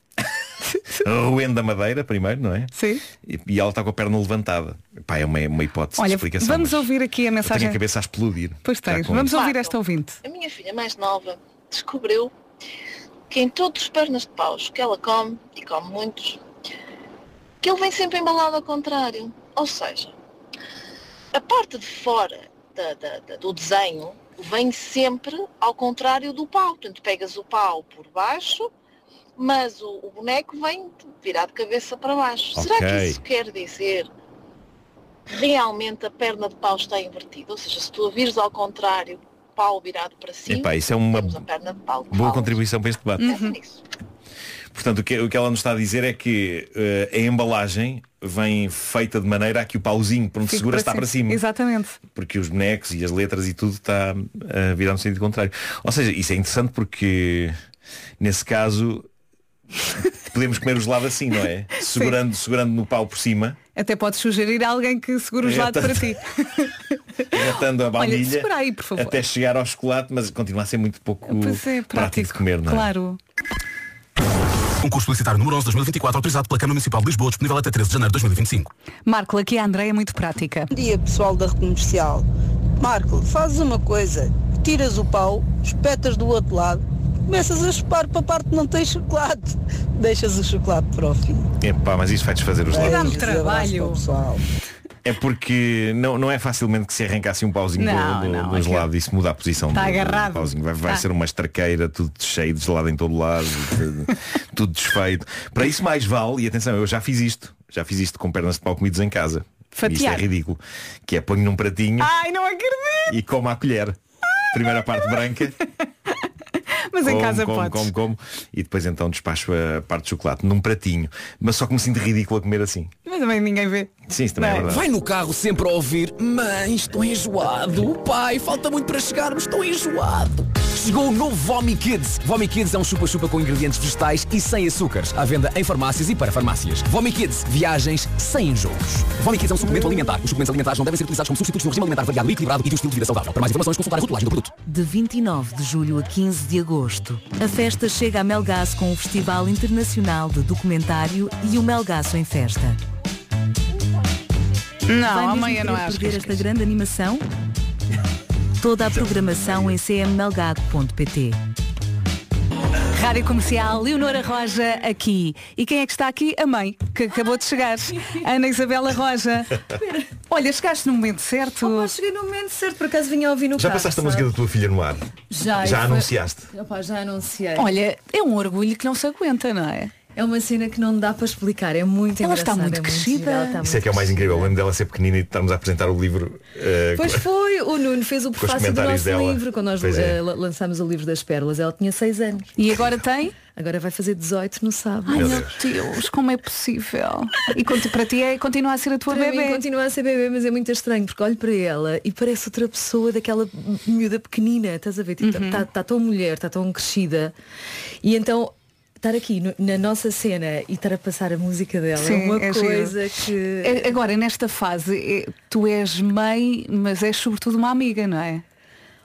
roendo a madeira primeiro, não é? Sim. E ela está com a perna levantada. Pá, é uma hipótese. Olha, de explicação. vamos ouvir aqui a mensagem. Eu tenho a cabeça a explodir. Pois tens. Vamos ouvir esta ouvinte. A minha filha mais nova descobriu que em todos os pernas de paus que ela come, e come muitos, que ele vem sempre embalado ao contrário. Ou seja, a parte de fora do desenho vem sempre ao contrário do pau. Portanto, pegas o pau por baixo, mas o boneco vem virado de cabeça para baixo. Okay. Será que isso quer dizer que realmente a perna de pau está invertida? Ou seja, se tu a vires ao contrário, pau virado para cima, epá, isso é uma perna de pau boa contribuição para este debate. Portanto, o que ela nos está a dizer é que a embalagem vem feita de maneira a que o pauzinho por onde segura está para cima. Exatamente. Porque os bonecos e as letras e tudo está virado no sentido contrário. Ou seja, isso é interessante porque nesse caso podemos comer o gelado assim, não é? Segurando no pau por cima. Até podes sugerir a alguém que segure o gelado para ti. Atando a baunilha. Olha, segura aí, por favor. Até chegar ao chocolate, mas continua a ser muito pouco prático de comer, não é? Claro. Concurso publicitário número 11 de 2024, autorizado pela Câmara Municipal de Lisboa, disponível até 13 de janeiro de 2025. Marco, aqui a Andréia é muito prática. Bom dia, pessoal da Comercial. Marco, fazes uma coisa, tiras o pau, espetas do outro lado, começas a chupar para a parte que não tem chocolate. Deixas o chocolate para o fim. Epá, mas isso vai desfazer os lados. Dá-me trabalho. É porque não é facilmente que se arranca assim um pauzinho do gelado. Isso muda a posição do pauzinho. Vai ser uma estraqueira, tudo cheio de gelado em todo lado, tudo desfeito. Para isso mais vale, e atenção, eu já fiz isto com pernas de pau comidos em casa. Fatiar. Isto é ridículo. Que é ponho num pratinho. Ai, não acredito. E como à colher. Primeira parte branca. Mas em casa podes. Como. E depois então despacho a parte de chocolate num pratinho. Mas só que me sinto ridículo a comer assim. Mas também ninguém vê. Sim, isso também é verdade. Vai no carro sempre a ouvir: mãe, estou enjoado. Pai, falta muito para chegarmos, estou enjoado. Chegou o novo Vomi Kids. Vomi Kids é um chupa-chupa com ingredientes vegetais e sem açúcares. À venda em farmácias e para farmácias. Vomi Kids, viagens sem enjoos. Vomi Kids é um suplemento alimentar. Os suplementos alimentares não devem ser utilizados como substitutos do regime alimentar variado e equilibrado e do estilo de vida saudável. Para mais informações, consultar a rotulagem do produto. De 29 de julho a 15 de agosto, a festa chega a Melgaço com o Festival Internacional de Documentário e o Melgaço em Festa. Não, amanhã não é. Vai perder esta grande animação? Toda a programação em cmmelgado.pt. Rádio Comercial, Leonora Roja aqui. E quem é que está aqui? A mãe, que acabou de chegar. Ana Isabela Roja. Olha, chegaste no momento certo. Cheguei no momento certo, por acaso vinha a ouvir no carro. Já passaste a música da tua filha no ar? Já anunciaste? Já anunciei. Olha, é um orgulho que não se aguenta, não é? É uma cena que não dá para explicar, é muito ela engraçada. Ela está muito crescida. Isso é que é o mais incrível, lembro dela ser pequenina e estarmos a apresentar o livro. Pois foi, o Nuno fez o prefácio do nosso livro, quando nós lançámos o livro das pérolas, ela tinha 6 anos. E agora tem? Agora vai fazer 18 no sábado. Ai meu Deus, como é possível? E para ti continua a ser a tua para bebê? Mim continua a ser bebê, mas é muito estranho, porque olho para ela e parece outra pessoa, daquela miúda pequenina, estás a ver? Está tão mulher, está tão crescida. E então estar aqui na nossa cena e estar a passar a música dela é uma coisa que... Agora, nesta fase, tu és mãe, mas és sobretudo uma amiga, não é?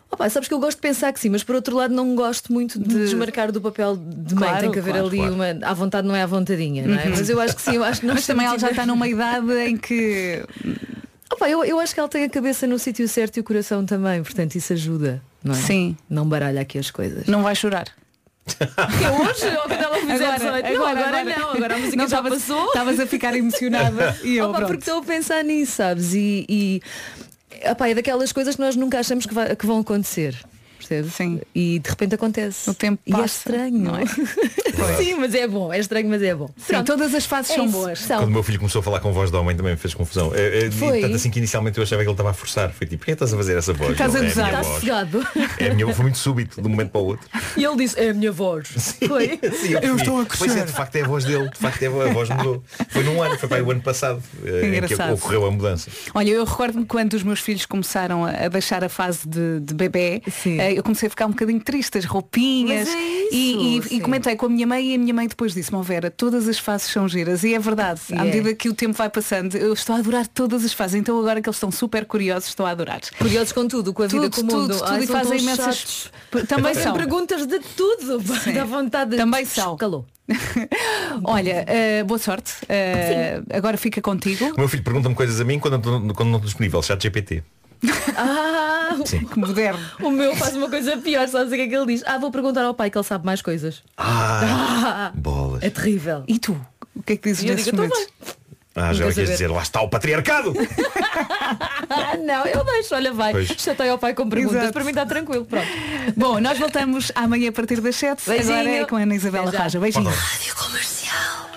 Opa, sabes que eu gosto de pensar que sim, mas por outro lado não gosto muito de desmarcar do papel de mãe. Claro, Tem que haver ali uma à vontade, não é à vontadinha, não é? Mas eu acho que sim, eu acho que Mas também ela já está numa idade em que... Opa, eu acho que ela tem a cabeça no sítio certo e o coração também, portanto isso ajuda, não é? Sim. Não baralha aqui as coisas. Não vai chorar. Hoje, ou quando ela fizer agora a música já passou. Estavas a ficar emocionada e eu, porque estou a pensar nisso, sabes? E opá, é daquelas coisas que nós nunca achamos que vão acontecer. Percebes? Sim. E de repente acontece. O tempo e passa, é estranho, não é? Sim, mas é bom, é estranho, mas é bom. Sim, todas as fases são boas. Quando o meu filho começou a falar com voz de homem também me fez confusão. Tanto assim que inicialmente eu achava que ele estava a forçar. Foi tipo, porquê estás a fazer essa voz? Estás a gozar. Está sossegado. Foi muito súbito, de um momento para o outro. E ele disse, é a minha voz. Foi. Sim, eu estou a crescer. Pois é, de facto é a voz dele. De facto a voz mudou. Foi num ano, foi para o ano passado em que ocorreu a mudança. Olha, eu recordo-me quando os meus filhos começaram a deixar a fase de bebê, eu comecei a ficar um bocadinho triste, as roupinhas. E comentei com a minha mãe e a minha mãe depois disse-me, Vera, todas as fases são giras. E é verdade, à medida que o tempo vai passando, eu estou a adorar todas as fases. Então agora que eles estão super curiosos, estou a adorar. Curiosos com tudo, com a vida, com o mundo. Tudo e fazem imensas. Também são perguntas de tudo. Dá vontade de... Também são. Calou. Olha, boa sorte. Agora fica contigo. O meu filho pergunta-me coisas a mim quando não estou disponível, ChatGPT. Que moderno. O meu faz uma coisa pior, sabes o que é que ele diz? Vou perguntar ao pai que ele sabe mais coisas. Bolas. É terrível. E tu? O que é que dizes nesses momentos? Já queres dizer, lá está o patriarcado. Não, eu deixo, olha, vai. Chatei ao pai com perguntas. Exato. Para mim está tranquilo, pronto. Bom, nós voltamos amanhã a partir das 7. Beijinho. Agora é com a Ana Isabela Raja. Beijinho. Rádio Comercial.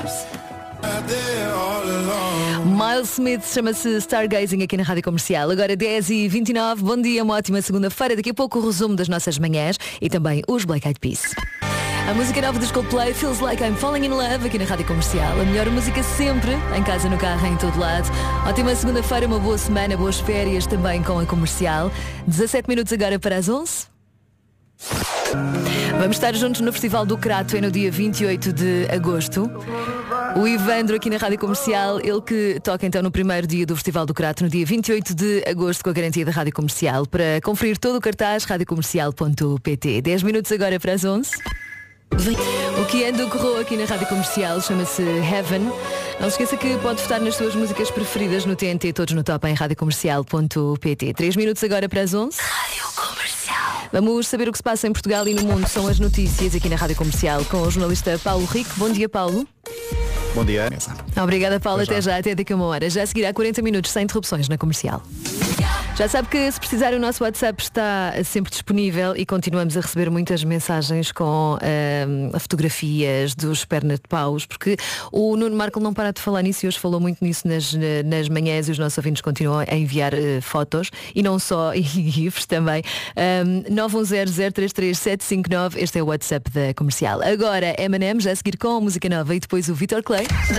Miles Smith chama-se Stargazing aqui na Rádio Comercial. Agora 10h29. Bom dia, uma ótima segunda-feira. Daqui a pouco o resumo das nossas manhãs e também os Black Eyed Peas. A música nova dos Coldplay, Feels Like I'm Falling in Love, aqui na Rádio Comercial. A melhor música sempre, em casa, no carro, em todo lado. Ótima segunda-feira, uma boa semana, boas férias também com a Comercial. 17 minutos agora para as 11. Vamos estar juntos no Festival do Crato, é no dia 28 de agosto. O Ivandro aqui na Rádio Comercial, ele que toca então no primeiro dia do Festival do Crato, no dia 28 de agosto, com a garantia da Rádio Comercial. Para conferir todo o cartaz, radiocomercial.pt. 10 minutos agora para as 11. O que anda ocorreu aqui na Rádio Comercial chama-se Heaven. Não se esqueça que pode votar nas suas músicas preferidas no TNT, todos no top em radiocomercial.pt. 3 minutos agora para as 11. Rádio Comercial. Vamos saber o que se passa em Portugal e no mundo. São as notícias aqui na Rádio Comercial com o jornalista Paulo Rico. Bom dia, Paulo. Bom dia. Obrigada, Paulo. Até já, até daqui a uma hora. Já seguirá 40 minutos sem interrupções na Comercial. Já sabe que se precisar o nosso WhatsApp está sempre disponível e continuamos a receber muitas mensagens com fotografias dos pernas de paus, porque o Nuno Marco não para de falar nisso e hoje falou muito nisso nas manhãs e os nossos ouvintes continuam a enviar fotos e não só, e GIFs também. 910033759, este é o WhatsApp da Comercial. Agora M&M, já a seguir com a música nova e depois o Vitor Clay.